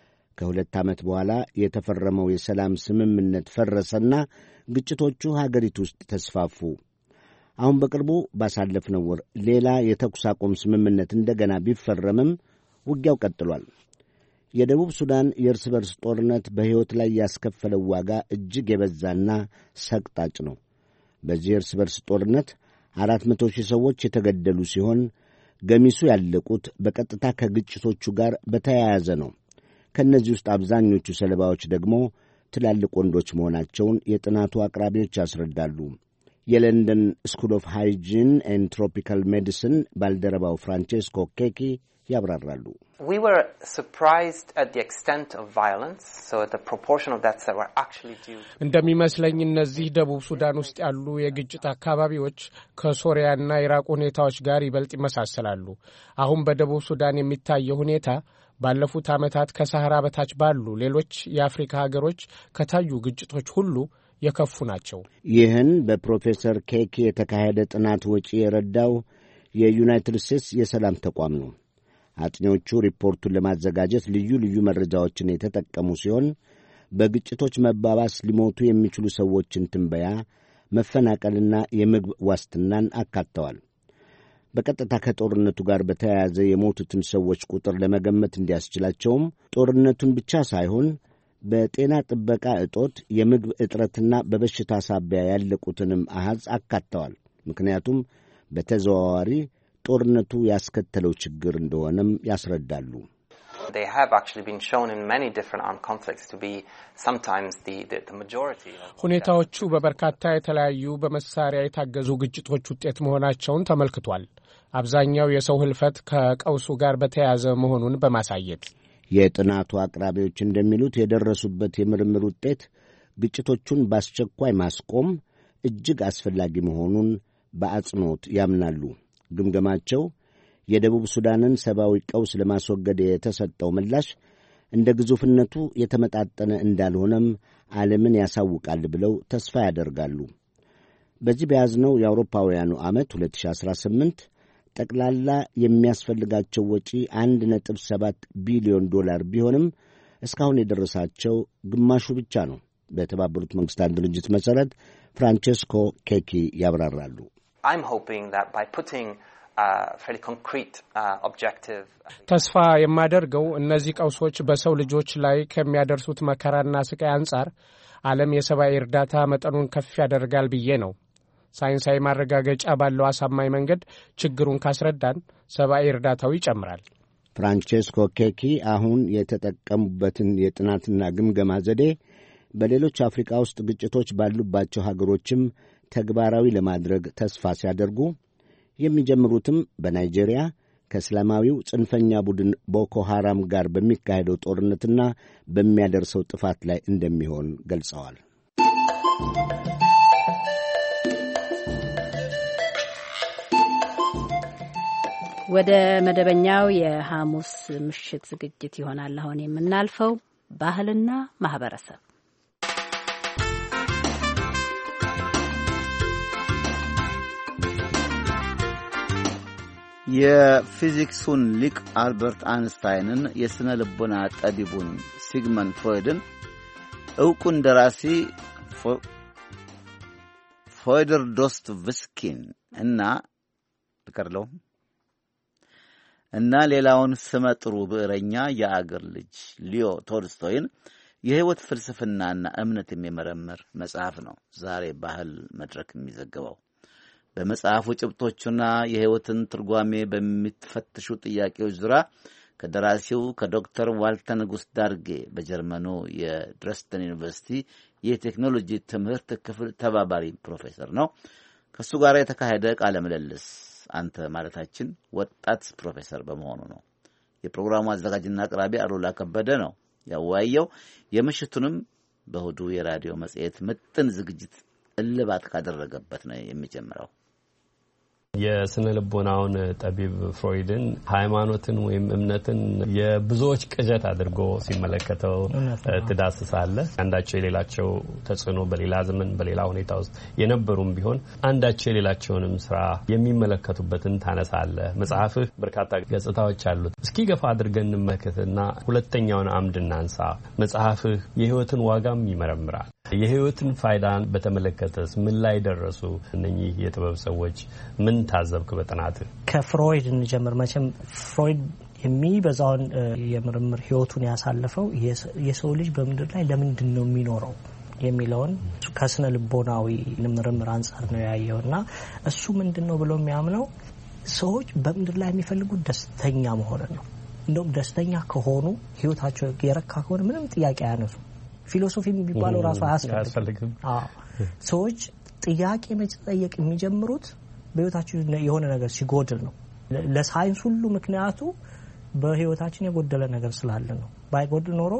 ከ2 ዓመት በኋላ የተፈረመው የሰላም ስምምነት ፈረሰና ግጭቶቹ ሀገሪቱ ውስጥ ተስፋፉ። አሁን በቅርቡ ባሳለፍነው ወር ሌላ የተኩስ አቁም ስምምነት እንደገና ቢፈረምም ውጊያው ቀጥሏል። የደቡብ ሱዳን የእርስ በርስ ጦርነት በሕይወት ላይ ያስከፈለው ዋጋ እጅግ የበዛና ሰቅጣጭ ነው። በዚህ የእርስ በርስ ጦርነት 400,000 ሰዎች የተገደሉ ሲሆን ገሚሱ ያለቁት በቀጥታ ከግጭቶቹ ጋር በተያያዘ ነው። ከእነዚህ ውስጥ አብዛኞቹ ሰለባዎች ደግሞ ትላልቅ ወንዶች መሆናቸውን የጥናቱ አቅራቢዎች ያስረዳሉ። የለንደን ስኩል ኦፍ ሃይጂን ኤንድ ትሮፒካል ሜዲሲን ባልደረባው ፍራንቼስኮ ኬኪ ያብራራሉ። We were surprised at the extent of violence, so the proportion of deaths that were actually due. እንደሚመስለኝ እነዚህ ደቡብ ሱዳን ውስጥ ያሉ የግጭት አካባቢዎች ከሶሪያና ኢራቅ ሁኔታዎች ጋር ይበልጥ ይመሳሰላሉ። አሁን በደቡብ ሱዳን የሚታየው ሁኔታ ባለፉት ዓመታት ከሳህራ በታች ባሉ ሌሎች የአፍሪካ ሀገሮች ከታዩ ግጭቶች ሁሉ የከፉ ናቸው። ይህን በፕሮፌሰር ኬኪ የተካሄደ ጥናት ወጪ የረዳው የዩናይትድ ስቴትስ የሰላም ተቋም ነው። አጥኚዎቹ ሪፖርቱን ለማዘጋጀት ልዩ ልዩ መረጃዎችን የተጠቀሙ ሲሆን በግጭቶች መባባስ ሊሞቱ የሚችሉ ሰዎችን ትንበያ፣ መፈናቀልና የምግብ ዋስትናን አካተዋል። በቀጥታ ከጦርነቱ ጋር በተያያዘ የሞቱትን ሰዎች ቁጥር ለመገመት እንዲያስችላቸውም ጦርነቱን ብቻ ሳይሆን በጤና ጥበቃ እጦት፣ የምግብ እጥረትና በበሽታ ሳቢያ ያለቁትንም አሃዝ አካተዋል። ምክንያቱም በተዘዋዋሪ ጦርነቱ ያስከተለው ችግር እንደሆነም ያስረዳሉ። They have actually been shown in many different armed conflicts to be sometimes the majority. ሁኔታዎቹ በበርካታ የተለያዩ በመሳሪያ የታገዙ ግጭቶች ውጤት መሆናቸውን ተመልክቷል። አብዛኛው የሰው ህልፈት ከቀውሱ ጋር በተያያዘ መሆኑን በማሳየት የጥናቱ አቅራቢዎች እንደሚሉት የደረሱበት የምርምር ውጤት ግጭቶቹን በአስቸኳይ ማስቆም እጅግ አስፈላጊ መሆኑን በአጽንኦት ያምናሉ። ግምገማቸው የደቡብ ሱዳንን ሰብአዊ ቀውስ ለማስወገድ የተሰጠው ምላሽ እንደ ግዙፍነቱ የተመጣጠነ እንዳልሆነም ዓለምን ያሳውቃል ብለው ተስፋ ያደርጋሉ። በዚህ በያዝነው የአውሮፓውያኑ ዓመት 2018 ጠቅላላ የሚያስፈልጋቸው ወጪ 1.7 ቢሊዮን ዶላር ቢሆንም እስካሁን የደረሳቸው ግማሹ ብቻ ነው። በተባበሩት መንግስታት ድርጅት መሠረት ፍራንቼስኮ ኬኪ ያብራራሉ። I'm hoping that by putting fairly concrete objective. ተስፋ የማደርገው እነዚህ ቀውሶች በሰው ልጆች ላይ ከሚያደርሱት መከራና ስቃይ አንጻር ዓለም የሰብአዊ እርዳታ መጠኑን ከፍ ያደርጋል ብዬ ነው። ሳይንሳዊ ማረጋገጫ ባለው አሳማኝ መንገድ ችግሩን ካስረዳን ሰብአዊ እርዳታው ይጨምራል። ፍራንቼስኮ ኬኪ አሁን የተጠቀሙበትን የጥናትና ግምገማ ዘዴ በሌሎች አፍሪካ ውስጥ ግጭቶች ባሉባቸው ሀገሮችም ተግባራዊ ለማድረግ ተስፋ ሲያደርጉ የሚጀምሩትም በናይጄሪያ ከእስላማዊው ጽንፈኛ ቡድን ቦኮ ሐራም ጋር በሚካሄደው ጦርነትና በሚያደርሰው ጥፋት ላይ እንደሚሆን ገልጸዋል። ወደ መደበኛው የሐሙስ ምሽት ዝግጅት ይሆናል አሁን የምናልፈው። ባህልና ማህበረሰብ የፊዚክሱን ሊቅ አልበርት አንስታይንን፣ የሥነ ልቦና ጠቢቡን ሲግመንድ ፍሮይድን፣ እውቁን ደራሲ ፎዶር ዶስቶቭስኪን እና ሌላውን ስመጥሩ ብዕረኛ የአገር ልጅ ሊዮ ቶልስቶይን የሕይወት ፍልስፍናና እምነት የሚመረምር መጽሐፍ ነው ዛሬ ባህል መድረክ የሚዘግበው። በመጽሐፉ ጭብጦቹና የሕይወትን ትርጓሜ በሚፈትሹ ጥያቄዎች ዙሪያ ከደራሲው ከዶክተር ዋልተ ንጉሥ ዳርጌ በጀርመኑ የድረስተን ዩኒቨርሲቲ የቴክኖሎጂ ትምህርት ክፍል ተባባሪ ፕሮፌሰር ነው ከሱ ጋር የተካሄደ ቃለ ምልልስ አንተ ማለታችን ወጣት ፕሮፌሰር በመሆኑ ነው። የፕሮግራሙ አዘጋጅና አቅራቢ አሉላ ከበደ ነው ያወያየው። የምሽቱንም በእሁዱ የራዲዮ መጽሔት ምጥን ዝግጅት እልባት ካደረገበት ነው የሚጀምረው። የስነ ልቦናውን ጠቢብ ፍሮይድን ሃይማኖትን ወይም እምነትን የብዙዎች ቅዠት አድርጎ ሲመለከተው ትዳስሳለህ። አንዳቸው የሌላቸው ተጽዕኖ በሌላ ዘመን በሌላ ሁኔታ ውስጥ የነበሩም ቢሆን አንዳቸው የሌላቸውንም ስራ የሚመለከቱበትን ታነሳለህ። መጽሐፍህ በርካታ ገጽታዎች አሉት። እስኪ ገፋ አድርገን እንመለከትና ሁለተኛውን አምድ እናንሳ። መጽሐፍህ የሕይወትን ዋጋም ይመረምራል። የሕይወትን ፋይዳን በተመለከተስ ምን ላይ ደረሱ እነኚህ የጥበብ ሰዎች? ምን ታዘብክ በጥናትህ? ከፍሮይድ እንጀምር። መቼም ፍሮይድ የሚበዛውን የምርምር ሕይወቱን ያሳለፈው የሰው ልጅ በምድር ላይ ለምንድን ነው የሚኖረው የሚለውን ከስነ ልቦናዊ ምርምር አንጻር ነው ያየውና እሱ ምንድነው ብሎ የሚያምነው ሰዎች በምድር ላይ የሚፈልጉት ደስተኛ መሆን ነው። እንደውም ደስተኛ ከሆኑ ሕይወታቸው የረካ ከሆነ ምንም ጥያቄ አያነሱ። ፊሎሶፊ የሚባለው ራሱ አያስፈልግም። ሰዎች ጥያቄ መጠየቅ የሚጀምሩት በህይወታቸው የሆነ ነገር ሲጎድል ነው። ለሳይንስ ሁሉ ምክንያቱ በህይወታችን የጎደለ ነገር ስላለ ነው። ባይጎድል ኖሮ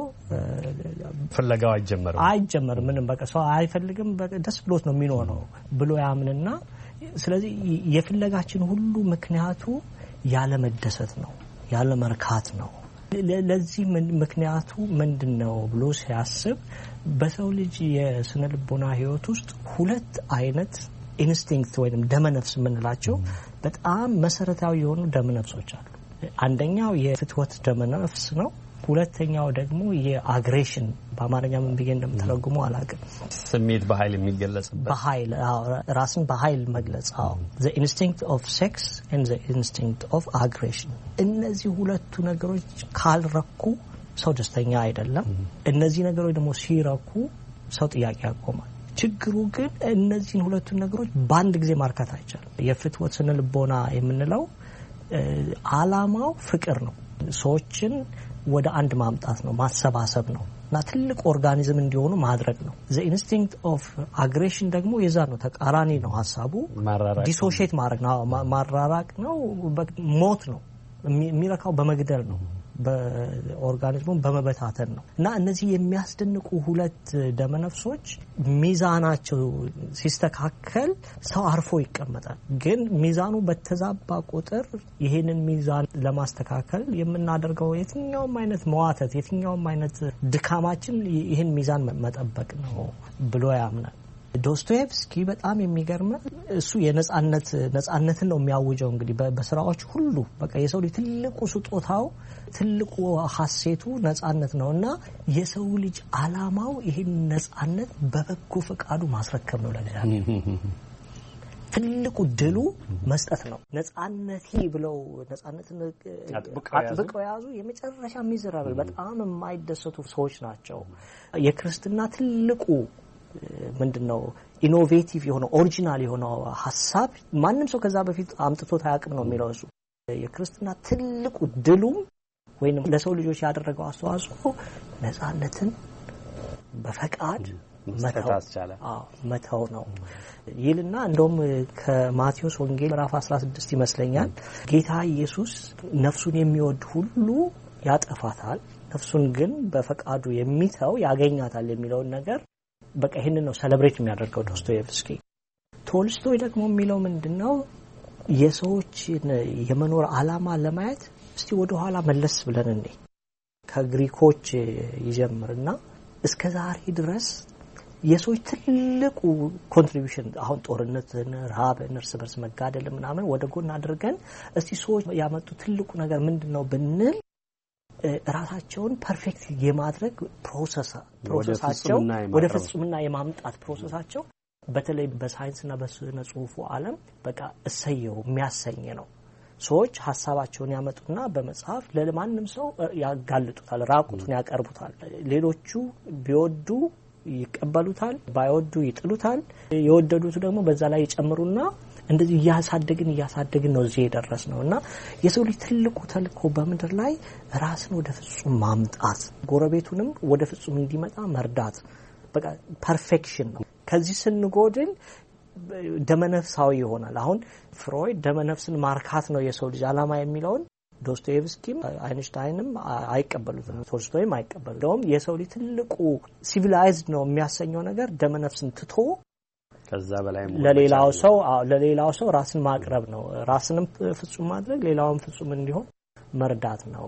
ፍለጋው አይጀመርም። ምንም በቃ ሰው አይፈልግም፣ ደስ ብሎት ነው የሚኖረው ብሎ ያምንና ስለዚህ የፍለጋችን ሁሉ ምክንያቱ ያለ መደሰት ነው፣ ያለ መርካት ነው። ለዚህ ምክንያቱ ምንድነው ብሎ ሲያስብ በሰው ልጅ የስነ ልቦና ህይወት ውስጥ ሁለት አይነት ኢንስቲንክት ወይም ደመነፍስ የምንላቸው በጣም መሰረታዊ የሆኑ ደመነፍሶች አሉ። አንደኛው የፍትወት ደመነፍስ ነው። ሁለተኛው ደግሞ የአግሬሽን በአማርኛ ምን ብዬ እንደምተረጉመው አላውቅም። ስሜት በኃይል የሚገለጽበት በኃይል ራስን በኃይል መግለጽ። the instinct of sex and the instinct of aggression። እነዚህ ሁለቱ ነገሮች ካልረኩ ሰው ደስተኛ አይደለም። እነዚህ ነገሮች ደግሞ ሲረኩ ሰው ጥያቄ ያቆማል። ችግሩ ግን እነዚህን ሁለቱ ነገሮች በአንድ ጊዜ ማርካት አይቻልም። የፍትወት ስነ ልቦና የምንለው ዓላማው ፍቅር ነው። ሰዎችን ወደ አንድ ማምጣት ነው፣ ማሰባሰብ ነው እና ትልቅ ኦርጋኒዝም እንዲሆኑ ማድረግ ነው። the instinct of aggression ደግሞ የዛ ነው፣ ተቃራኒ ነው ሐሳቡ። ዲሶሺየት ማድረግ ነው፣ ማራራቅ ነው፣ ሞት ነው። የሚረካው በመግደል ነው፣ በኦርጋኒዝሙን በመበታተን ነው። እና እነዚህ የሚያስደንቁ ሁለት ደመነፍሶች ሚዛናቸው ሲስተካከል ሰው አርፎ ይቀመጣል። ግን ሚዛኑ በተዛባ ቁጥር ይሄንን ሚዛን ለማስተካከል የምናደርገው የትኛውም አይነት መዋተት፣ የትኛውም አይነት ድካማችን ይህን ሚዛን መጠበቅ ነው ብሎ ያምናል። ዶስቶየቭስኪ በጣም የሚገርም እሱ ነጻነትን ነው የሚያውጀው። እንግዲህ በስራዎች ሁሉ በቃ የሰው ልጅ ትልቁ ስጦታው ትልቁ ሐሴቱ ነጻነት ነውና የሰው ልጅ ዓላማው ይሄን ነጻነት በበጎ ፈቃዱ ማስረከብ ነው ለእግዚአብሔር። ትልቁ ድሉ መስጠት ነው። ነጻነቴ ብለው ነጻነትን አጥብቀው ያዙ የመጨረሻ ሚዘራብል በጣም የማይደሰቱ ሰዎች ናቸው። የክርስትና ትልቁ ምንድነው ኢኖቬቲቭ የሆነ ኦሪጂናል የሆነ ሐሳብ ማንም ሰው ከዛ በፊት አምጥቶት አያውቅም ነው የሚለው እሱ። የክርስትና ትልቁ ድሉም ወይንም ለሰው ልጆች ያደረገው አስተዋጽኦ ነጻነትን በፈቃድ መተው ነው ይልና እንደውም ከማቴዎስ ወንጌል ምዕራፍ 16 ይመስለኛል ጌታ ኢየሱስ ነፍሱን የሚወድ ሁሉ ያጠፋታል፣ ነፍሱን ግን በፈቃዱ የሚተው ያገኛታል የሚለውን ነገር በቃ ይሄንን ነው ሴሌብሬት የሚያደርገው ዶስቶየቭስኪ። ቶልስቶይ ደግሞ የሚለው ምንድነው የሰዎች የመኖር ዓላማ ለማየት እስቲ ወደ ኋላ መለስ ብለን እንዴ ከግሪኮች ይጀምርና እስከ ዛሬ ድረስ የሰዎች ትልቁ ኮንትሪቢዩሽን አሁን ጦርነትን፣ ረሃብን፣ እርስ በርስ መጋደል ምናምን ወደ ጎን አድርገን እስቲ ሰዎች ያመጡ ትልቁ ነገር ምንድነው ብንል ራሳቸውን ፐርፌክት የማድረግ ፕሮሰሳቸው ወደ ፍጹምና የማምጣት ፕሮሰሳቸው በተለይ በሳይንስና በስነ ጽሁፉ ዓለም በቃ እሰየው የሚያሰኝ ነው። ሰዎች ሐሳባቸውን ያመጡና በመጽሐፍ ለማንም ሰው ያጋልጡታል፣ ራቁቱን ያቀርቡታል። ሌሎቹ ቢወዱ ይቀበሉታል፣ ባይወዱ ይጥሉታል። የወደዱት ደግሞ በዛ ላይ ይጨምሩና እንደዚህ እያሳደግን ነው እዚህ የደረስነው እና የሰው ልጅ ትልቁ ተልእኮ በምድር ላይ ራስን ወደ ፍጹም ማምጣት፣ ጎረቤቱንም ወደ ፍጹም እንዲመጣ መርዳት፣ በቃ ፐርፌክሽን ነው። ከዚህ ስንጎድል ደመነፍሳዊ ይሆናል። አሁን ፍሮይድ ደመነፍስን ማርካት ነው የሰው ልጅ ዓላማ የሚለውን ዶስቶየቭስኪም አይንሽታይንም አይቀበሉትም፣ ቶልስቶይም አይቀበሉትም። እንደውም የሰው ልጅ ትልቁ ሲቪላይዝድ ነው የሚያሰኘው ነገር ደመነፍስን ትቶ ከዛ በላይ ለሌላው ሰው ራስን ማቅረብ ነው። ራስንም ፍጹም ማድረግ ሌላውም ፍጹም እንዲሆን መርዳት ነው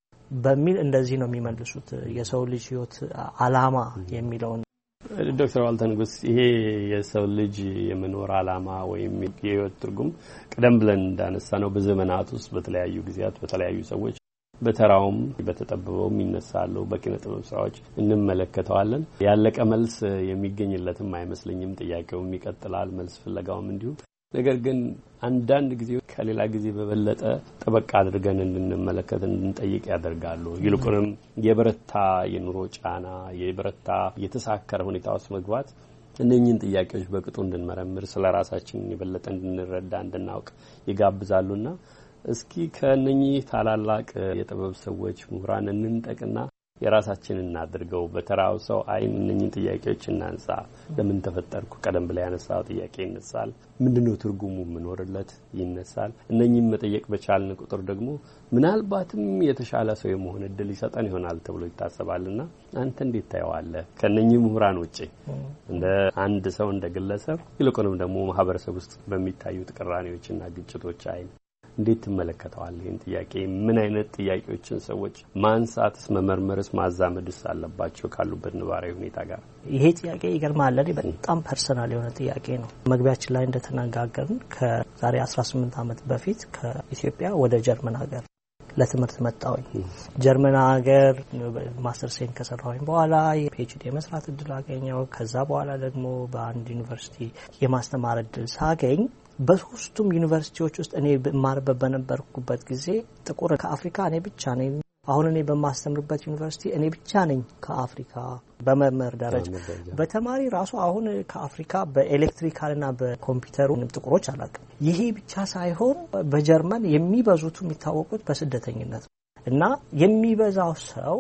በሚል እንደዚህ ነው የሚመልሱት የሰው ልጅ ህይወት ዓላማ የሚለውን። ዶክተር ዋልተ ንጉስ ይሄ የሰው ልጅ የመኖር ዓላማ ወይም የህይወት ትርጉም ቀደም ብለን እንዳነሳ ነው በዘመናት ውስጥ በተለያዩ ጊዜያት በተለያዩ ሰዎች በተራውም በተጠበበውም ይነሳሉ። በኪነ ጥበብ ስራዎች እንመለከተዋለን። ያለቀ መልስ የሚገኝለትም አይመስለኝም። ጥያቄውም ይቀጥላል፣ መልስ ፍለጋውም እንዲሁ። ነገር ግን አንዳንድ ጊዜ ከሌላ ጊዜ በበለጠ ጠበቅ አድርገን እንድንመለከት እንድንጠይቅ ያደርጋሉ። ይልቁንም የበረታ የኑሮ ጫና፣ የበረታ የተሳከረ ሁኔታ ውስጥ መግባት እነኚህን ጥያቄዎች በቅጡ እንድንመረምር፣ ስለራሳችን የበለጠ እንድንረዳ፣ እንድናውቅ ይጋብዛሉና እስኪ ከነኚህ ታላላቅ የጥበብ ሰዎች ምሁራን እንንጠቅና የራሳችንን እናድርገው። በተራው ሰው አይን እነኚህን ጥያቄዎች እናንሳ። ለምን ተፈጠርኩ? ቀደም ብላ ያነሳው ጥያቄ ይነሳል። ምንድነው ትርጉሙ? ምንወርለት ይነሳል። እነኚህን መጠየቅ በቻልን ቁጥር ደግሞ ምናልባትም የተሻለ ሰው የመሆን እድል ይሰጠን ይሆናል ተብሎ ይታሰባልና አንተ እንዴት ታየዋለህ? ከነኚህ ምሁራን ውጪ እንደ አንድ ሰው እንደ ግለሰብ ይልቁንም ደግሞ ማህበረሰብ ውስጥ በሚታዩ ቅራኔዎችና ግጭቶች አይን እንዴት ትመለከተዋለህ? ይህን ጥያቄ ምን አይነት ጥያቄዎችን ሰዎች ማንሳትስ መመርመርስ ማዛመድስ አለባቸው ካሉበት ነባራዊ ሁኔታ ጋር? ይሄ ጥያቄ ይገርማል። በጣም ፐርሰናል የሆነ ጥያቄ ነው። መግቢያችን ላይ እንደተነጋገርን ከዛሬ 18 ዓመት በፊት ከኢትዮጵያ ወደ ጀርመን ሀገር ለትምህርት መጣሁኝ። ጀርመን ሀገር ማስተርሴን ከሰራሁኝ በኋላ የፒኤችዲ የመስራት እድል አገኘሁ። ከዛ በኋላ ደግሞ በአንድ ዩኒቨርሲቲ የማስተማር እድል ሳገኝ በሶስቱም ዩኒቨርሲቲዎች ውስጥ እኔ ማርበብ በነበርኩበት ጊዜ ጥቁር ከአፍሪካ እኔ ብቻ ነኝ። አሁን እኔ በማስተምርበት ዩኒቨርሲቲ እኔ ብቻ ነኝ ከአፍሪካ በመምህር ደረጃ። በተማሪ ራሱ አሁን ከአፍሪካ በኤሌክትሪካልና በኮምፒውተሩ ጥቁሮች አላውቅም። ይሄ ብቻ ሳይሆን በጀርመን የሚበዙት የሚታወቁት በስደተኝነት እና የሚበዛው ሰው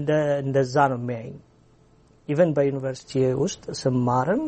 እንደዛ ነው የሚያየኝ። ኢቨን በዩኒቨርሲቲ ውስጥ ስማርም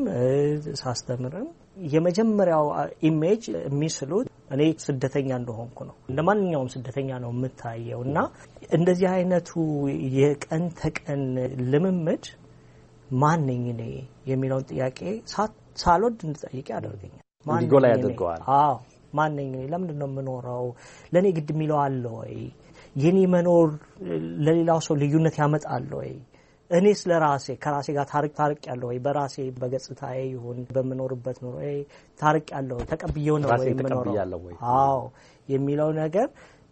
ሳስተምርም የመጀመሪያው ኢሜጅ የሚስሉት እኔ ስደተኛ እንደሆንኩ ነው። እንደማንኛውም ስደተኛ ነው የምታየው እና እንደዚህ አይነቱ የቀን ተቀን ልምምድ ማን ነኝ እኔ የሚለውን ጥያቄ ሳልወድ እንድጠይቅ ያደርገኛል። እንዲጎላ ያደርገዋል። አዎ ማን ነኝ እኔ? ለምንድን ነው የምኖረው? ለኔ ግድ የሚለው አለ ወይ? የኔ መኖር ለሌላው ሰው ልዩነት ያመጣል ወይ? እኔ ስለራሴ ከራሴ ጋር ታርቅ ያለው ወይ? በራሴ በገጽታዬ ይሁን በመኖርበት ነው ታርቅ ያለው ተቀብየው ነው ወይ የምኖረው? አዎ የሚለው ነገር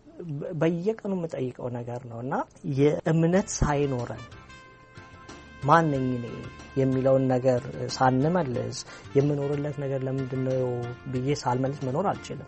በየቀኑ የምጠይቀው ነገር ነውና የእምነት ሳይኖረን ማን ነኝ እኔ የሚለውን ነገር ሳንመልስ የምኖርለት ነገር ለምንድነው ብዬ ሳልመልስ መኖር አልችልም።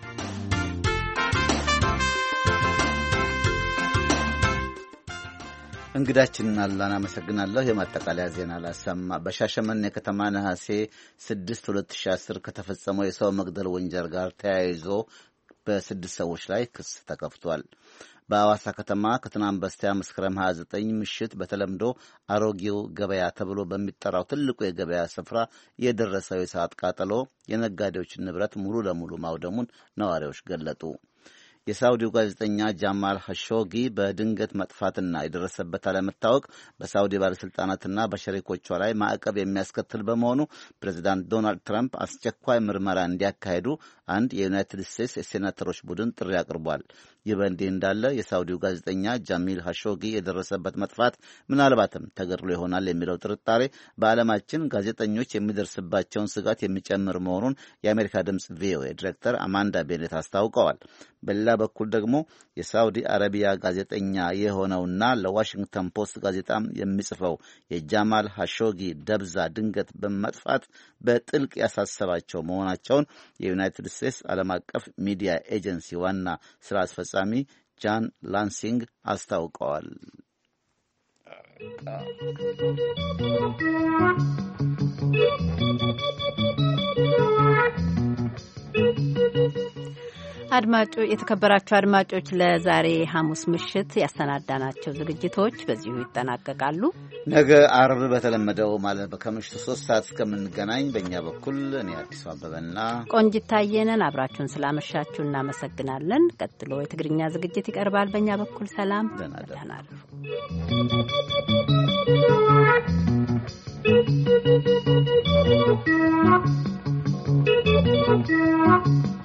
እንግዳችንን አላና አመሰግናለሁ። የማጠቃለያ ዜና ላሰማ። በሻሸመኔ ከተማ ነሐሴ 6 2010 ከተፈጸመው የሰው መግደል ወንጀል ጋር ተያይዞ በ6 ሰዎች ላይ ክስ ተከፍቷል። በአዋሳ ከተማ ከትናንት በስቲያ መስከረም 29 ምሽት በተለምዶ አሮጌው ገበያ ተብሎ በሚጠራው ትልቁ የገበያ ስፍራ የደረሰው የእሳት ቃጠሎ የነጋዴዎችን ንብረት ሙሉ ለሙሉ ማውደሙን ነዋሪዎች ገለጡ። የሳውዲው ጋዜጠኛ ጃማል ኸሾጊ በድንገት መጥፋትና የደረሰበት አለመታወቅ በሳውዲ ባለስልጣናትና በሸሪኮቿ ላይ ማዕቀብ የሚያስከትል በመሆኑ ፕሬዚዳንት ዶናልድ ትራምፕ አስቸኳይ ምርመራ እንዲያካሂዱ አንድ የዩናይትድ ስቴትስ የሴናተሮች ቡድን ጥሪ አቅርቧል። ይህ በእንዲህ እንዳለ የሳውዲው ጋዜጠኛ ጃሚል ኸሾጊ የደረሰበት መጥፋት ምናልባትም ተገድሎ ይሆናል የሚለው ጥርጣሬ በዓለማችን ጋዜጠኞች የሚደርስባቸውን ስጋት የሚጨምር መሆኑን የአሜሪካ ድምፅ ቪኦኤ ዲሬክተር አማንዳ ቤኔት አስታውቀዋል። በሌላ በሌላ በኩል ደግሞ የሳውዲ አረቢያ ጋዜጠኛ የሆነውና ለዋሽንግተን ፖስት ጋዜጣም የሚጽፈው የጃማል ሐሾጊ ደብዛ ድንገት በመጥፋት በጥልቅ ያሳሰባቸው መሆናቸውን የዩናይትድ ስቴትስ ዓለም አቀፍ ሚዲያ ኤጀንሲ ዋና ስራ አስፈጻሚ ጃን ላንሲንግ አስታውቀዋል። የተከበራችሁ አድማጮች ለዛሬ ሐሙስ ምሽት ያሰናዳናቸው ዝግጅቶች በዚሁ ይጠናቀቃሉ። ነገ አርብ በተለመደው ማለት ከምሽቱ 3 ሰዓት እስከምንገናኝ በእኛ በኩል እኔ አዲሱ አበበና ቆንጂት ታየነን አብራችሁን ስላመሻችሁ እናመሰግናለን። ቀጥሎ የትግርኛ ዝግጅት ይቀርባል። በእኛ በኩል ሰላም ደህና እደሩ።